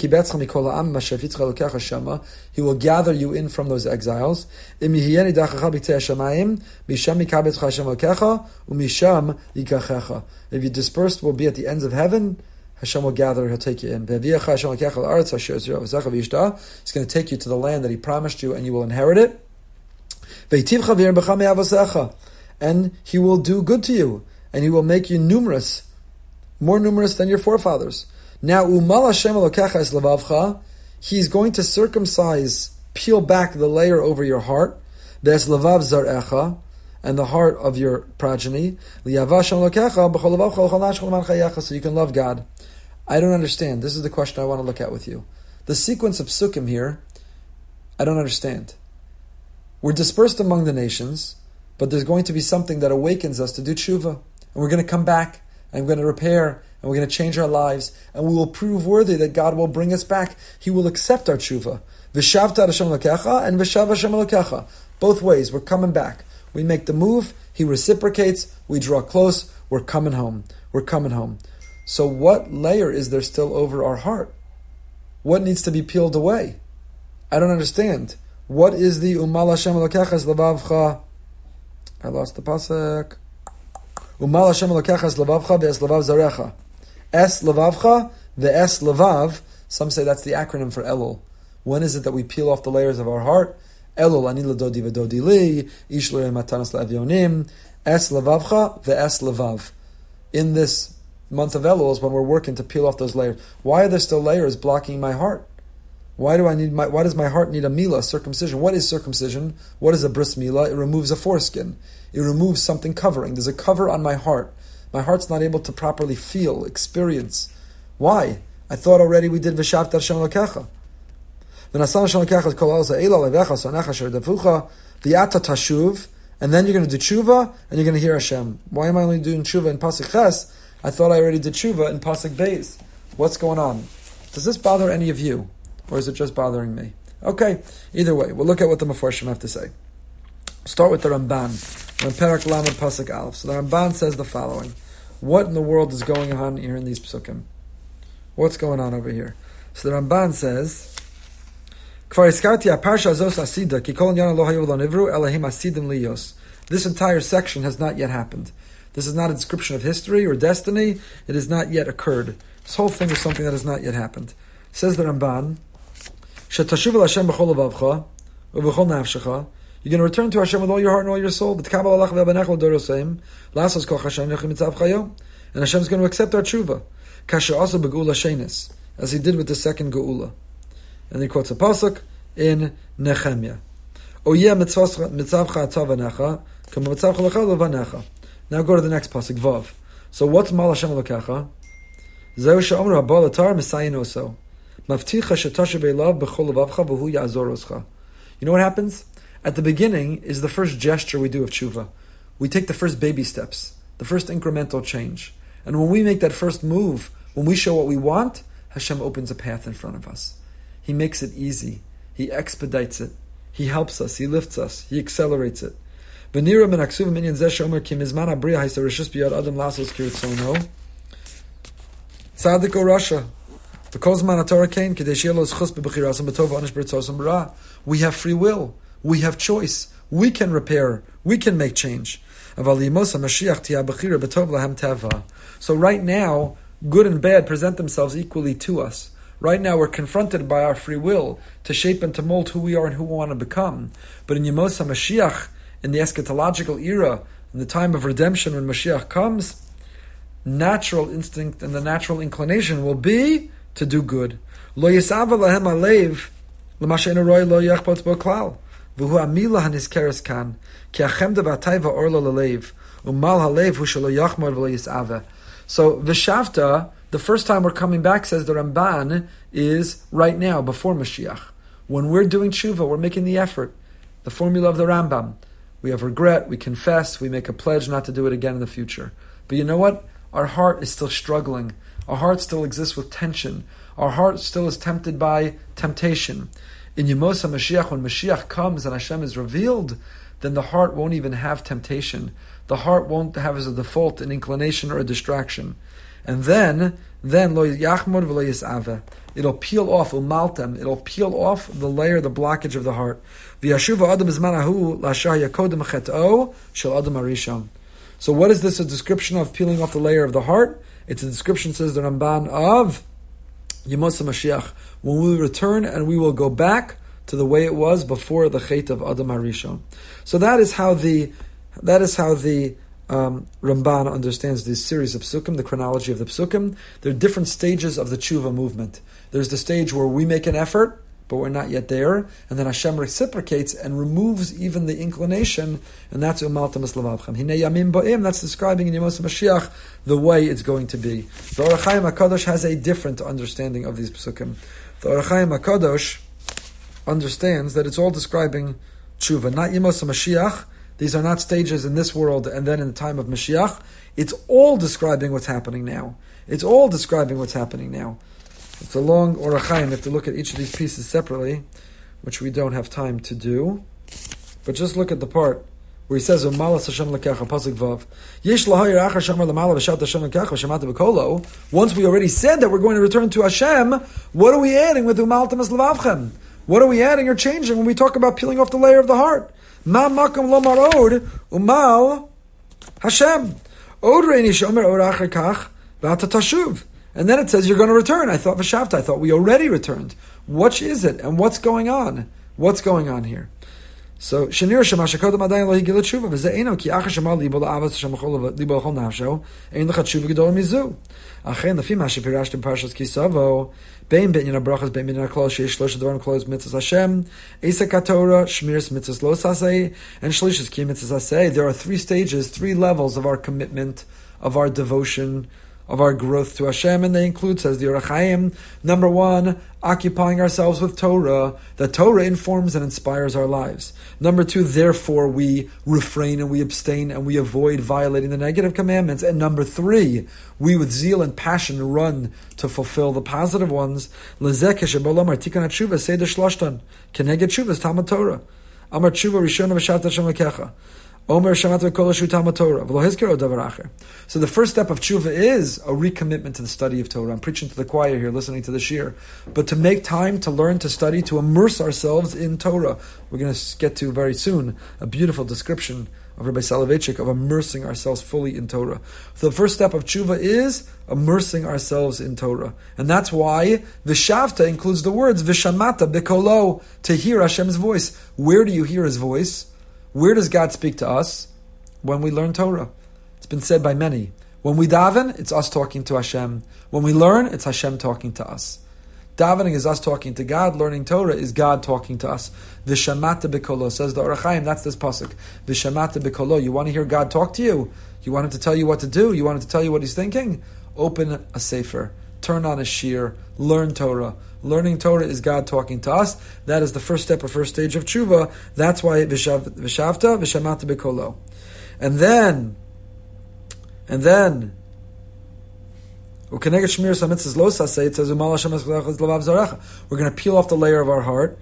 gather you in from those exiles. If you're dispersed, we'll be at the ends of heaven, Hashem will gather, He'll take you in. He's going to take you to the land that He promised you, and you will inherit it. And He will do good to you, and He will make you numerous, more numerous than your forefathers. Now, He's going to circumcise, peel back the layer over your heart, and the heart of your progeny, so you can love God. I don't understand. This is the question I want to look at with you. The sequence of psukim here, I don't understand. We're dispersed among the nations, but there's going to be something that awakens us to do tshuva. And we're going to come back, and we're going to repair, and we're going to change our lives, and we will prove worthy that God will bring us back. He will accept our tshuva. V'shavta Hashem Elokecha and v'shav Hashem Elokecha. Both ways, we're coming back. We make the move, He reciprocates, we draw close, we're coming home. We're coming home. So what layer is there still over our heart? What needs to be peeled away? I don't understand. What is the Umal Hashem Elokecha es levavcha? I lost the pasuk. Umal Hashem Elokecha es levavcha ve'es levav zarecha. Es levavcha ve'es levav. Some say that's the acronym for Elul. When is it that we peel off the layers of our heart? Elul ani ledodi v'dodi li, ish lo matanas le'avyonim, es levavcha ve'es levav. In this month of Elul is when we're working to peel off those layers. Why are there still layers blocking my heart? Why does my heart need a milah, circumcision? What is circumcision? What is a bris milah? It removes a foreskin. It removes something covering. There's a cover on my heart. My heart's not able to properly feel, experience. Why? I thought already we did v'shavta Hashem Elokecha. And then you're going to do tshuva, and you're going to hear Hashem. Why am I only doing tshuva in Pasuk Ches? I thought I already did tshuva in Pasuk Beis. What's going on? Does this bother any of you? Or is it just bothering me? Okay, either way, we'll look at what the Mefarshim have to say. Start with the Ramban. We're in Perak Lamed Pasuk Aleph. So the Ramban says the following. What in the world is going on here in these Psukim? What's going on over here? So the Ramban says, this entire section has not yet happened. This is not a description of history or destiny. It has not yet occurred. This whole thing is something that has not yet happened. Says the Ramban, you're going to return to Hashem with all your heart and all your soul. And Hashem is going to accept our tshuva. As He did with the second geula. And he quotes a pasuk in Nehemiah. Now go to the next pasuk, Vav. So what's Mal Hashem Elokecha? Zeu she'omer haba latar misayin oso. Mavticha shetashe be'elav b'chol levavcha v'hu ya'azor oscha. You know what happens? At the beginning is the first gesture we do of tshuva. We take the first baby steps, the first incremental change. And when we make that first move, when we show what we want, Hashem opens a path in front of us. He makes it easy. He expedites it. He helps us. He lifts us. He accelerates it. Tzaddik o Rasha. We have free will. We have choice. We can repair. We can make change. So right now, good and bad present themselves equally to us. Right now we're confronted by our free will to shape and to mold who we are and who we want to become. But in Yemos HaMashiach, in the eschatological era, in the time of redemption when Mashiach comes, natural instinct and the natural inclination will be to do good. Lo yisava lahem alev l'ma she'eino ro'eh lo yachbot bo klal v'hu amila hanizkeres kan ki achem devatay va'or lo lalev umal halev hu shelo yachmod v'lo yisava. So v'shavta, the first time we're coming back, says the Ramban, is right now, before Mashiach. When we're doing tshuva, we're making the effort. The formula of the Rambam. We have regret, we confess, we make a pledge not to do it again in the future. But you know what? Our heart is still struggling. Our heart still exists with tension. Our heart still is tempted by temptation. In Yemos HaMashiach, when Mashiach comes and Hashem is revealed, then the heart won't even have temptation. The heart won't have as a default an inclination or a distraction. And then lo yachmod v'lo yisaveh. It'll peel off, umaltem. It'll peel off the layer, the blockage of the heart. V'yashuva adam b'zmanahu la'ashah yakodem chet'o shel adam harishon. So what is this a description of peeling off the layer of the heart? It's a description, says the Ramban, of Yemos HaMashiach, when we return and we will go back to the way it was before the Chet of Adam HaRishon. So that is how the Ramban understands this series of psukim, the chronology of the psukim. There are different stages of the tshuva movement. There's the stage where we make an effort, but we're not yet there, and then Hashem reciprocates and removes even the inclination, and that's Umaltamas Lavavchem. Hinei Yamim Ba'im, that's describing in Yemos HaMashiach the way it's going to be. The Orach Chaim HaKadosh has a different understanding of these psukim. The Orach Chaim HaKadosh understands that it's all describing tshuva, not Yemos HaMashiach. These are not stages in this world and then in the time of Mashiach. It's all describing what's happening now. It's all describing what's happening now. It's a long Orach Chaim. You have to look at each of these pieces separately, which we don't have time to do. But just look at the part where he says, "Umalas Hashem lekecha pasuk vav." Yesh lahayir achar shamar lamala v'shat Hashem lekecha v'shemata b'kolo. Once we already said that we're going to return to Hashem, what are we adding with umaltamas lavavchem? What are we adding or changing when we talk about peeling off the layer of the heart? Ma makam lo marod umal Hashem od reini shomer od achar kach v'ata tashuv. And then it says you're going to return. I thought v'shavta. I thought we already returned. What is it and what's going on? What's going on here? So shenir shemashakodam adayin lo higil tshuva v'ze'eno ki achar shema libo la'avas shemachol libo l'chol nafsho ein lecha tshuva gedol mizu. Achen lefi ma shepirashtem parshas kisavo bein binyan habrachas bein binyan haklal sheish shlosh dvarim klolos mitzvos Hashem esak haTorah shmiras mitzvos lo sasei and shlishas ki mitzvos sasei. There are 3 stages, 3 levels of our commitment, of our devotion, of our growth to Hashem, and they include, says the Orach Chaim, number 1, occupying ourselves with Torah. The Torah informs and inspires our lives. Number 2, therefore we refrain and we abstain and we avoid violating the negative commandments. And number 3, we with zeal and passion run to fulfill the positive ones. Lezeh keshebalam artikan hatshuva seder shlashtan keneged tshuvas Talmud Torah amar tshuva rishona v'shat Hashem lekecha. So the first step of tshuva is a recommitment to the study of Torah. I'm preaching to the choir here, listening to the shir. But to make time to learn, to study, to immerse ourselves in Torah. We're going to get to very soon a beautiful description of Rabbi Soloveitchik of immersing ourselves fully in Torah. So the first step of tshuva is immersing ourselves in Torah. And that's why Vishavta includes the words Vishamata Bikolo, to hear Hashem's voice. Where do you hear His voice? Where does God speak to us? When we learn Torah. It's been said by many. When we daven, it's us talking to Hashem. When we learn, it's Hashem talking to us. Davening is us talking to God. Learning Torah is God talking to us. Vishamata b'kolo, says the Orach Chaim. That's this pasuk. Vishamata b'kolo. You want to hear God talk to you? You want Him to tell you what to do? You want Him to tell you what He's thinking? Open a sefer. Turn on a shir. Learn Torah. Learning Torah is God talking to us. That is the first step or first stage of tshuva. That's why Vishavta, Vishamata b'kolo. And then, we're going to peel off the layer of our heart.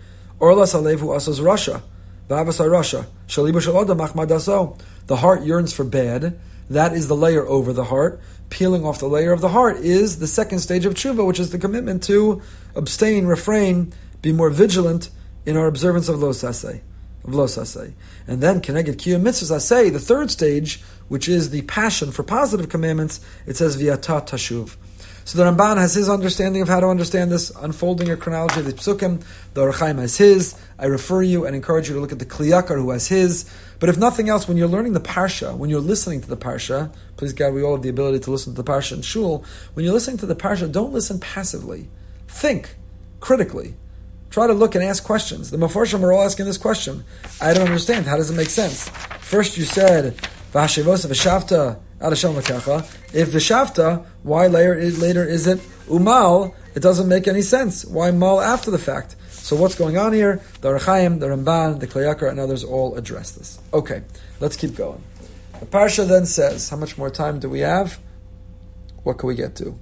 The heart yearns for bad. That is the layer over the heart. Peeling off the layer of the heart is the second stage of tshuva, which is the commitment to abstain, refrain, be more vigilant in our observance of lo saseh. And then keneged kiyum mitzvos aseh, the third stage, which is the passion for positive commandments, it says v'yata tashuv. So the Ramban has his understanding of how to understand this, unfolding a chronology of the psukim. The Orach Chaim has his. I refer you and encourage you to look at the Kli Yakar, who has his. But if nothing else, when you're learning the parsha, when you're listening to the parsha, please God, we all have the ability to listen to the parsha in shul. When you're listening to the parsha, don't listen passively. Think critically. Try to look and ask questions. The Mefarshim are all asking this question. I don't understand. How does it make sense? First you said, V'hashivos v'shavta ad Hashem l'kecha. If v'shavta, why later is it umal? It doesn't make any sense. Why mal after the fact? So what's going on here? The Orach Chaim, the Ramban, the Kli Yakar, and others all address this. Okay, let's keep going. The Parsha then says, how much more time do we have? What can we get to?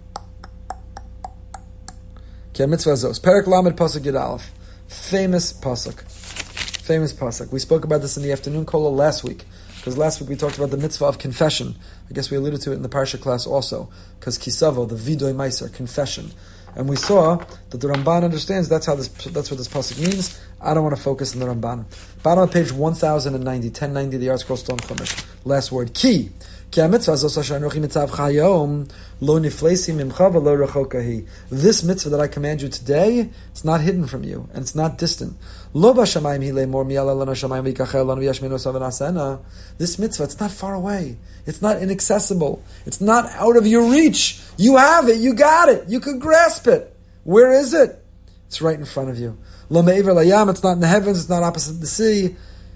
Mitzvah Zos. Perek Lamed Pasuk Yud Aleph. Famous pasuk. We spoke about this in the afternoon kola last week, because last week we talked about the mitzvah of confession. I guess we alluded to it in the Parsha class also, because Kisavo, the Vidoy Meiser, confession. And we saw that the Ramban understands that's what this pasuk means. I don't want to focus on the Ramban. Bottom of page 1090, 1090, the ArtScroll Stone Chumash. Last word, ki. This mitzvah that I command you today, it's not hidden from you, and it's not distant. This mitzvah, it's not far away. It's not inaccessible. It's not out of your reach. You have it. You got it. You could grasp it. Where is it? It's right in front of you. It's not in the heavens. It's not opposite the sea.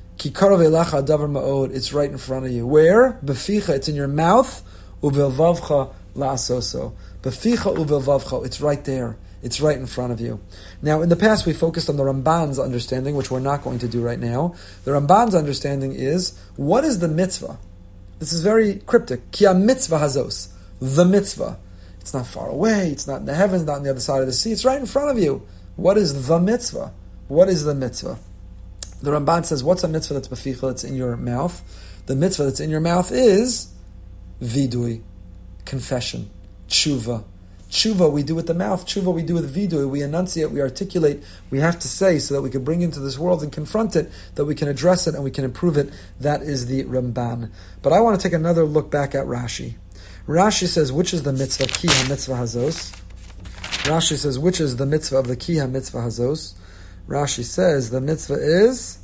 It's right in front of you. Where? Beficha, it's in your mouth. Uvilvavcha la'asoso. Beficha uvilvavcha, it's right there. It's right in front of you. Now, in the past, we focused on the Ramban's understanding, which we're not going to do right now. The Ramban's understanding is, what is the mitzvah? This is very cryptic. Ki mitzvah hazos. The mitzvah. It's not far away. It's not in the heavens, not on the other side of the sea. It's right in front of you. What is the mitzvah? What is the mitzvah? The Ramban says, what's a mitzvah that's beficha, that's in your mouth? The mitzvah that's in your mouth is vidui, confession, tshuva. Tshuva we do with the mouth, tshuva we do with vidui. We enunciate, we articulate, we have to say so that we can bring into this world and confront it, that we can address it and we can improve it. That is the Ramban. But I want to take another look back at Rashi. Rashi says, which is the mitzvah, ki ha-mitzvah hazos? Rashi says, which is the mitzvah of the ki ha-mitzvah hazos? Rashi says the mitzvah is,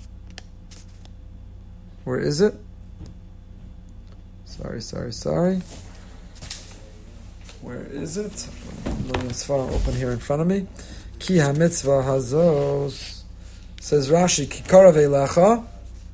where is it? Sorry. Where is it? It's open here in front of me. Ki ha-mitzvah hazos. Says Rashi, ki karav elecha.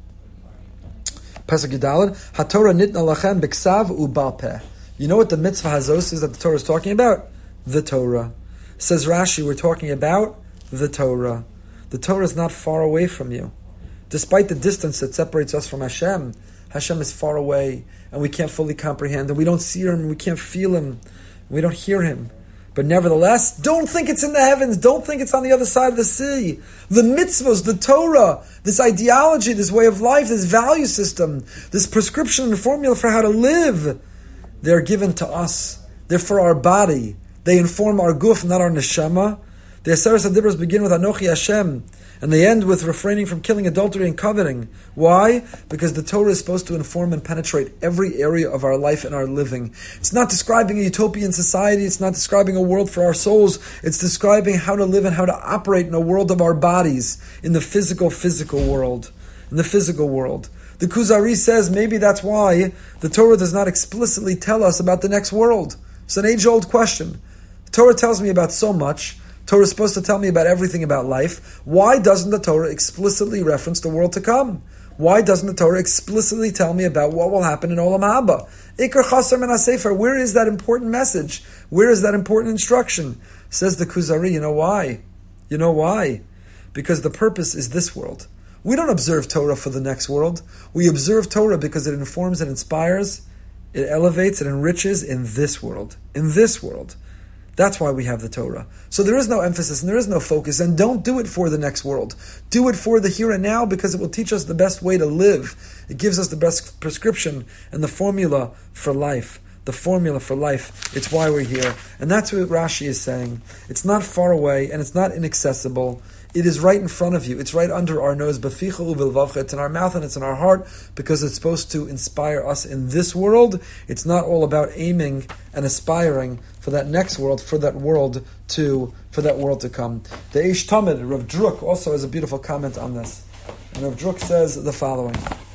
Pasuk Yudalad. HaTorah nitna lachem b'ksav u'bal peh. You know what the mitzvah hazos is that the Torah is talking about? The Torah. Says Rashi, we're talking about the Torah. The Torah is not far away from you. Despite the distance that separates us from Hashem, Hashem is far away, and we can't fully comprehend, and we don't see Him, and we can't feel Him, and we don't hear Him. But nevertheless, don't think it's in the heavens, don't think it's on the other side of the sea. The mitzvahs, the Torah, this ideology, this way of life, this value system, this prescription and formula for how to live, they're given to us. They're for our body. They inform our guf, not our neshama. The Aseret HaDibros begin with Anochi Hashem, and they end with refraining from killing, adultery, and coveting. Why? Because the Torah is supposed to inform and penetrate every area of our life and our living. It's not describing a utopian society, it's not describing a world for our souls, it's describing how to live and how to operate in a world of our bodies, in the physical world. In the physical world. The Kuzari says maybe that's why the Torah does not explicitly tell us about the next world. It's an age-old question. The Torah tells me about so much. Torah is supposed to tell me about everything about life. Why doesn't the Torah explicitly reference the world to come? Why doesn't the Torah explicitly tell me about what will happen in Olam Haba? Ikar Chasar Min HaSefer, where is that important message? Where is that important instruction? Says the Kuzari, you know why? You know why? Because the purpose is this world. We don't observe Torah for the next world. We observe Torah because it informs and inspires, it elevates, it enriches in this world. In this world. That's why we have the Torah. So there is no emphasis and there is no focus, and don't do it for the next world. Do it for the here and now, because it will teach us the best way to live. It gives us the best prescription and the formula for life. The formula for life. It's why we're here. And that's what Rashi is saying. It's not far away and it's not inaccessible. It is right in front of you. It's right under our nose. Beficha uvilvavcha. It's in our mouth and it's in our heart, because it's supposed to inspire us in this world. It's not all about aiming and aspiring for that next world, for that world to come. The Eish Tamid, Rav Druk, also has a beautiful comment on this. And Rav Druk says the following.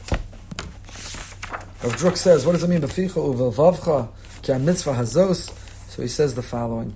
Rav Druk says, what does it mean? Beficha uvilvavcha ki mitzvah hazos. So he says the following.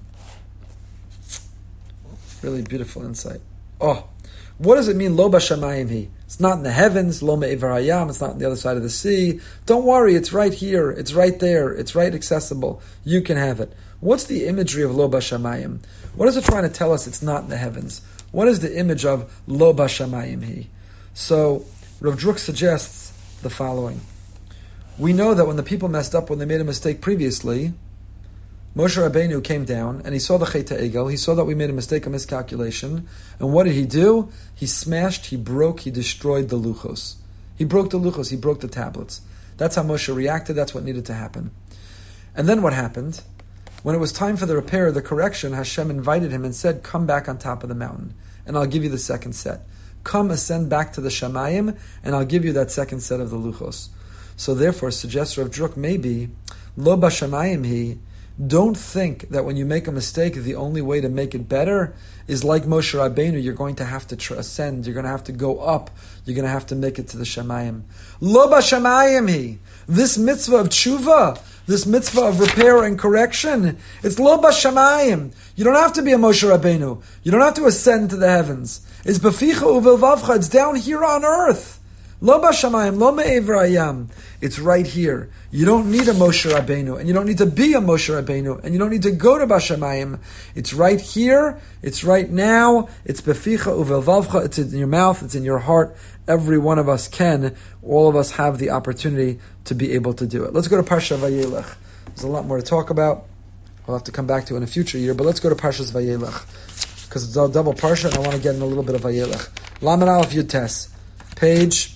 Really beautiful insight. Oh, what does it mean, lo b'shamayim hi? It's not in the heavens, lo me'ever hayam, it's not on the other side of the sea. Don't worry, it's right here, it's right there, it's right accessible. You can have it. What's the imagery of lo b'shamayim? What is it trying to tell us it's not in the heavens? What is the image of lo b'shamayim hi? So, Rav Druk suggests the following. We know that when the people messed up, when they made a mistake previously, Moshe Rabbeinu came down and he saw the Chet HaEgel. He saw that we made a mistake, a miscalculation. And what did he do? He smashed, he broke, he destroyed the luchos. He broke the luchos, he broke the tablets. That's how Moshe reacted, that's what needed to happen. And then what happened? When it was time for the repair, the correction, Hashem invited him and said, come back on top of the mountain, and I'll give you the second set. Come ascend back to the Shamayim, and I'll give you that second set of the luchos. So therefore, suggestor of druk may be, lo b'shamayim hi, don't think that when you make a mistake, the only way to make it better is like Moshe Rabbeinu, you're going to have to ascend, you're going to have to go up, you're going to have to make it to the Shamayim. Lo b'shamayim hi. This mitzvah of tshuva, this mitzvah of repair and correction, it's lo b'shamayim. You don't have to be a Moshe Rabbeinu. You don't have to ascend to the heavens. It's b'ficha uvelvavcha. It's down here on earth. Lo b'shamayim, lo me'ever hayam. It's right here. You don't need a Moshe Rabbeinu, and you don't need to be a Moshe Rabbeinu, and you don't need to go to Bashamayim. It's right here. It's right now. It's beficha uvelvavcha. It's in your mouth. It's in your heart. Every one of us can. All of us have the opportunity to be able to do it. Let's go to Parsha Vayelech. There's a lot more to talk about. We'll have to come back to it in a future year, but let's go to Parshas Vayelech, because it's a double Parsha, and I want to get in a little bit of Vayelech. Lamed Aleph Yud Tes, page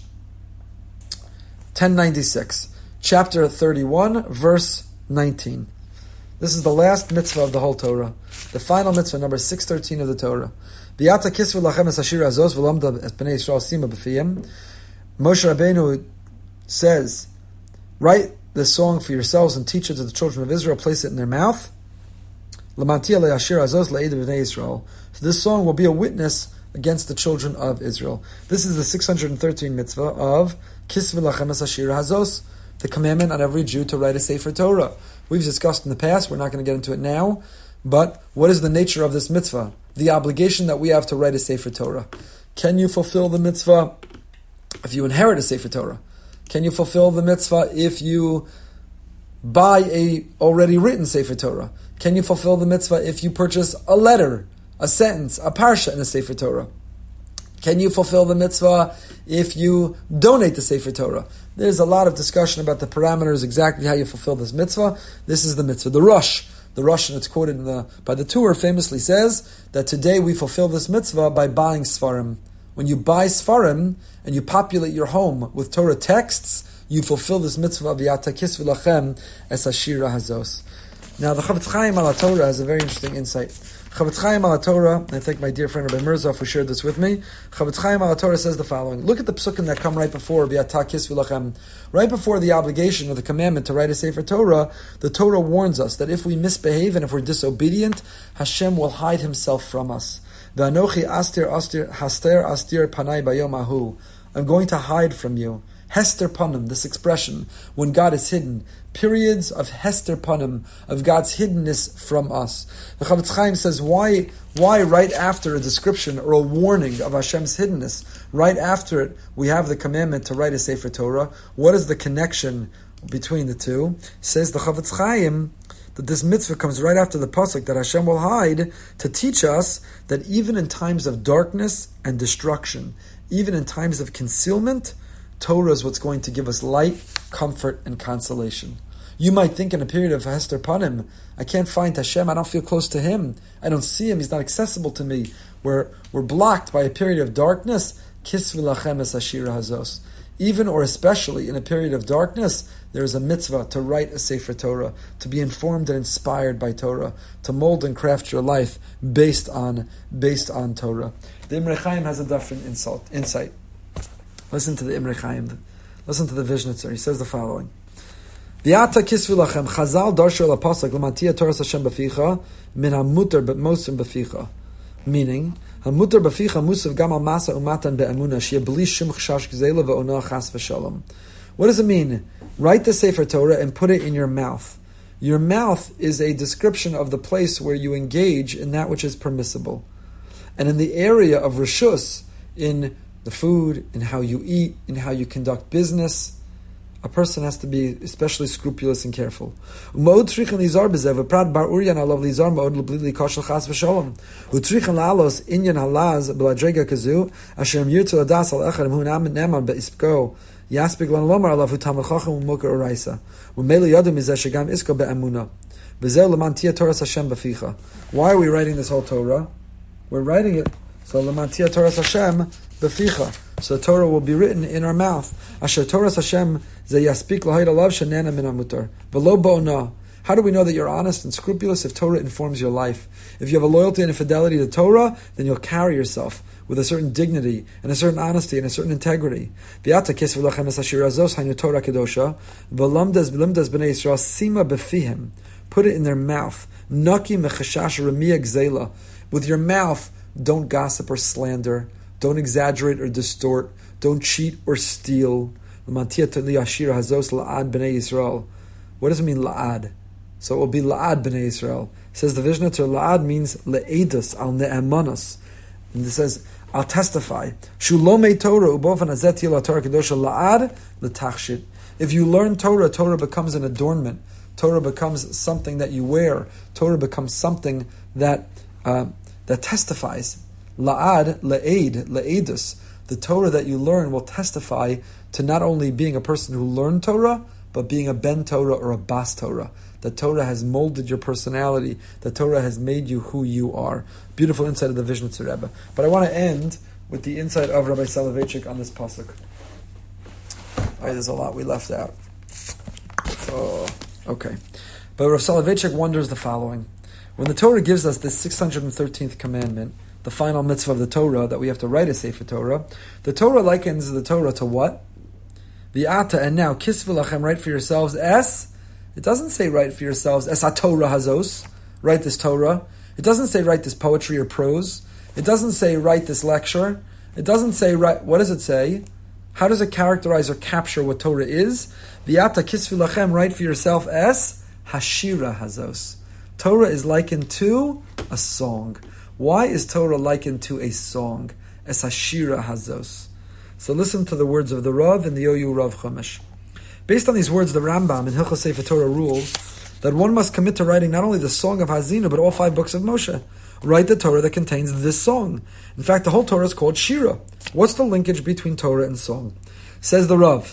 1096. Chapter 31, verse 19. This is the last mitzvah of the whole Torah. The final mitzvah, number 613 of the Torah. V'yata kisvu lachem es hashir hazos v'lomda es bnei Yisrael sima b'fiyim. Moshe Rabbeinu says, write this song for yourselves and teach it to the children of Israel. Place it in their mouth. L'mantia le'hashir hazos le'ed b'nei Yisrael. So this song will be a witness against the children of Israel. This is the 613 mitzvah of kisvu lachem es hashir hazos, the commandment on every Jew to write a Sefer Torah. We've discussed in the past, we're not going to get into it now, but what is the nature of this mitzvah? The obligation that we have to write a Sefer Torah. Can you fulfill the mitzvah if you inherit a Sefer Torah? Can you fulfill the mitzvah if you buy a already written Sefer Torah? Can you fulfill the mitzvah if you purchase a letter, a sentence, a parsha in a Sefer Torah? Can you fulfill the mitzvah if you donate the Sefer Torah? There's a lot of discussion about the parameters, exactly how you fulfill this mitzvah. This is the mitzvah. The Rosh, and it's quoted by the Torah, famously says that today we fulfill this mitzvah by buying Sfarim. When you buy Sfarim and you populate your home with Torah texts, you fulfill this mitzvah of V'yata kisvu lachem es hashira hazos. Now the Chavetz Chaim al Torah has a very interesting insight. Chavetz Chaim al Torah, I thank my dear friend Rabbi Mirza who shared this with me. Chavetz Chaim al Torah says the following. Look at the psukim that come right before V'yata kisvu lachem. Right before the obligation or the commandment to write a Sefer Torah, the Torah warns us that if we misbehave and if we're disobedient, Hashem will hide Himself from us. V'anochi haster astir panai bayom ahu. I'm going to hide from you. Hester panim, this expression, when God is hidden. Periods of Hester panim, of God's hiddenness from us. The Chavetz Chaim says, why right after a description or a warning of Hashem's hiddenness, right after it, we have the commandment to write a Sefer Torah? What is the connection between the two? Says the Chavetz Chaim that this mitzvah comes right after the pasuk that Hashem will hide to teach us that even in times of darkness and destruction, even in times of concealment, Torah is what's going to give us light, comfort, and consolation. You might think in a period of Hester Panim, I can't find Hashem, I don't feel close to Him, I don't see Him, He's not accessible to me. We're blocked by a period of darkness. Kisvu lachem es hashira hazos. Even or especially in a period of darkness, there is a mitzvah to write a Sefer Torah, to be informed and inspired by Torah, to mold and craft your life based on Torah. The Imrei Chaim has a different insight. Listen to the Imrei Chaim. Listen to the Vishnitzer. He says the following. V'yata kisvu lachem chazal darshu el pasuk l'mantia Torah Hashem b'ficha min hamuter b'mosim b'ficha. Meaning, hamuter b'ficha musav gam al masa umatan be'emuna sheyeh b'li shum chashash gzela ve'onah chas v'shalom. What does it mean? Write the Sefer Torah and put it in your mouth. Your mouth is a description of the place where you engage in that which is permissible. And in the area of reshus, in the food, in how you eat, in how you conduct business, a person has to be especially scrupulous and careful. Why are we writing this whole Torah? We're writing it so Lamantia Torah Hashem b'ficha. So the Torah will be written in our mouth. Asher Torah Hashem ze yaspik lahayid alav shenena min hamutar v'lo bo'ona. How do we know that you're honest and scrupulous? If Torah informs your life. If you have a loyalty and a fidelity to Torah, then you'll carry yourself with a certain dignity and a certain honesty and a certain integrity. V'ata kisvu lachem es hashira azos hainu Torah kedosha v'lamdas b'nei Yisrael sima b'fihim. Put it in their mouth. Naki mechashash remiya gzela. With your mouth, don't gossip or slander. Don't exaggerate or distort. Don't cheat or steal. What does it mean, la'ad? So it will be la'ad b'nei Yisrael. Says the Vishnu Torah, la'ad means le'edus al ne'emanos. And it says, I'll testify. Shulomei Torah ubovan azet yil Torah kedosha la'ad l'tachshit. If you learn Torah, Torah becomes an adornment. Torah becomes something that you wear. Torah becomes something that testifies. La'ad, le'ed, le'edus. The Torah that you learn will testify to not only being a person who learned Torah, but being a ben Torah or a bas Torah. The Torah has molded your personality. The Torah has made you who you are. Beautiful insight of the Vizhnitzer Rebbe. But I want to end with the insight of Rabbi Soloveitchik on this pasuk. There's a lot we left out. Okay. But Rav Soloveitchik wonders the following. When the Torah gives us this 613th commandment, the final mitzvah of the Torah, that we have to write a Sefer Torah, the Torah likens the Torah to what? V'ata, and now, kisvu lachem, write for yourselves, it doesn't say write for yourselves, ha-Torah hazos, write this Torah. It doesn't say write this poetry or prose. It doesn't say write this lecture. It doesn't say write, what does it say? How does it characterize or capture what Torah is? V'ata kisvu lachem, write for yourself, hashira hazos. Torah is likened to a song. Why is Torah likened to a song? Es hashira hazos. So listen to the words of the Rav and the OU Rav Chumash. Based on these words, the Rambam in Hilchos Sefer Torah rules that one must commit to writing not only the Song of Hazinu, but all 5 books of Moshe. Write the Torah that contains this song. In fact, the whole Torah is called Shira. What's the linkage between Torah and song? Says the Rav,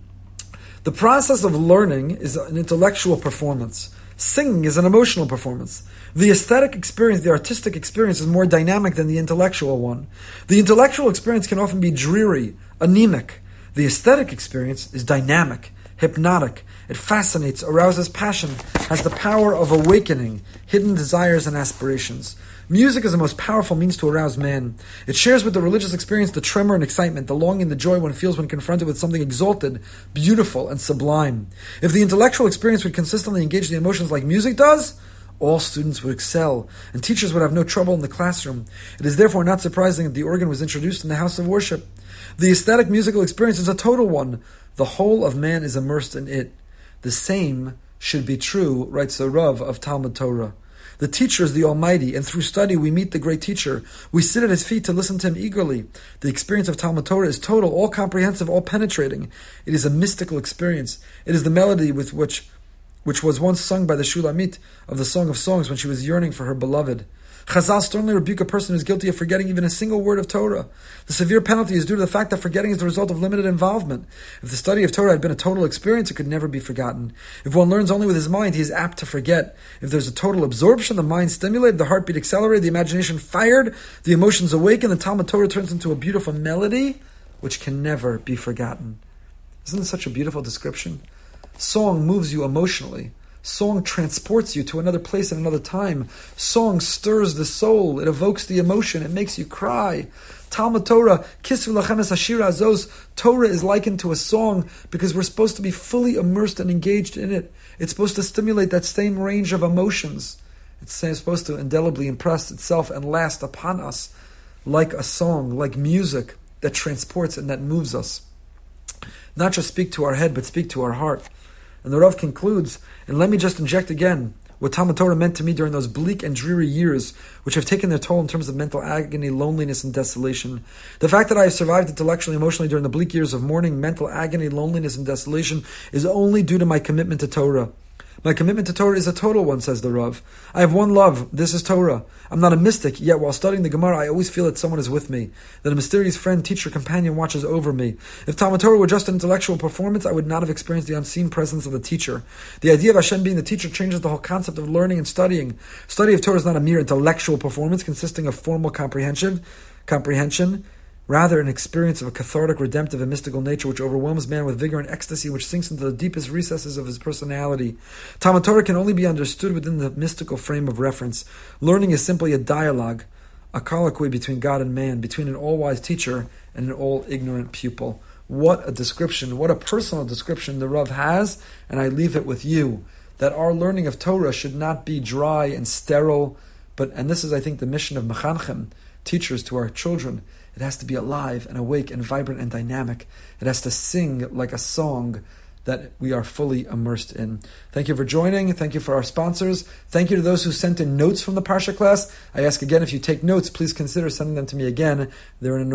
the process of learning is an intellectual performance. Singing is an emotional performance. The aesthetic experience, the artistic experience, is more dynamic than the intellectual one. The intellectual experience can often be dreary, anemic. The aesthetic experience is dynamic, hypnotic. It fascinates, arouses passion, has the power of awakening hidden desires and aspirations. Music is the most powerful means to arouse man. It shares with the religious experience the tremor and excitement, the longing, the joy one feels when confronted with something exalted, beautiful, and sublime. If the intellectual experience would consistently engage the emotions like music does, all students would excel, and teachers would have no trouble in the classroom. It is therefore not surprising that the organ was introduced in the house of worship. The aesthetic musical experience is a total one. The whole of man is immersed in it. The same should be true, writes the Rav of Talmud Torah. The teacher is the Almighty, and through study we meet the great teacher. We sit at his feet to listen to him eagerly. The experience of Talmud Torah is total, all-comprehensive, all-penetrating. It is a mystical experience. It is the melody with which was once sung by the Shulamit of the Song of Songs when she was yearning for her beloved. Chazal sternly rebuke a person who is guilty of forgetting even a single word of Torah. The severe penalty is due to the fact that forgetting is the result of limited involvement. If the study of Torah had been a total experience, it could never be forgotten. If one learns only with his mind, he is apt to forget. If there's a total absorption, the mind stimulated, the heartbeat accelerated, the imagination fired, the emotions awakened, the Talmud Torah turns into a beautiful melody which can never be forgotten. Isn't this such a beautiful description? Song moves you emotionally. Song transports you to another place and another time. Song stirs the soul. It evokes the emotion. It makes you cry. Talmud Torah, Kisvu lachem es hashira azos. Torah is likened to a song because we're supposed to be fully immersed and engaged in it. It's supposed to stimulate that same range of emotions. It's supposed to indelibly impress itself and last upon us like a song, like music that transports and that moves us. Not just speak to our head, but speak to our heart. And the Rav concludes, and let me just inject again what Talmud Torah meant to me during those bleak and dreary years, which have taken their toll in terms of mental agony, loneliness, and desolation. The fact that I have survived intellectually and emotionally during the bleak years of mourning, mental agony, loneliness, and desolation is only due to my commitment to Torah. My commitment to Torah is a total one, says the Rav. I have one love. This is Torah. I'm not a mystic, yet while studying the Gemara, I always feel that someone is with me, that a mysterious friend, teacher, companion watches over me. If Talmud Torah were just an intellectual performance, I would not have experienced the unseen presence of the teacher. The idea of Hashem being the teacher changes the whole concept of learning and studying. Study of Torah is not a mere intellectual performance consisting of formal comprehension, rather an experience of a cathartic, redemptive, and mystical nature which overwhelms man with vigor and ecstasy, which sinks into the deepest recesses of his personality. Talmud Torah can only be understood within the mystical frame of reference. Learning is simply a dialogue, a colloquy between God and man, between an all-wise teacher and an all-ignorant pupil. What a description, what a personal description the Rav has, and I leave it with you, that our learning of Torah should not be dry and sterile, and this is, I think, the mission of Mechanchem, teachers to our children. It has to be alive and awake and vibrant and dynamic. It has to sing like a song that we are fully immersed in. Thank you for joining. Thank you for our sponsors. Thank you to those who sent in notes from the Parsha class. I ask again, if you take notes, please consider sending them to me again. They're in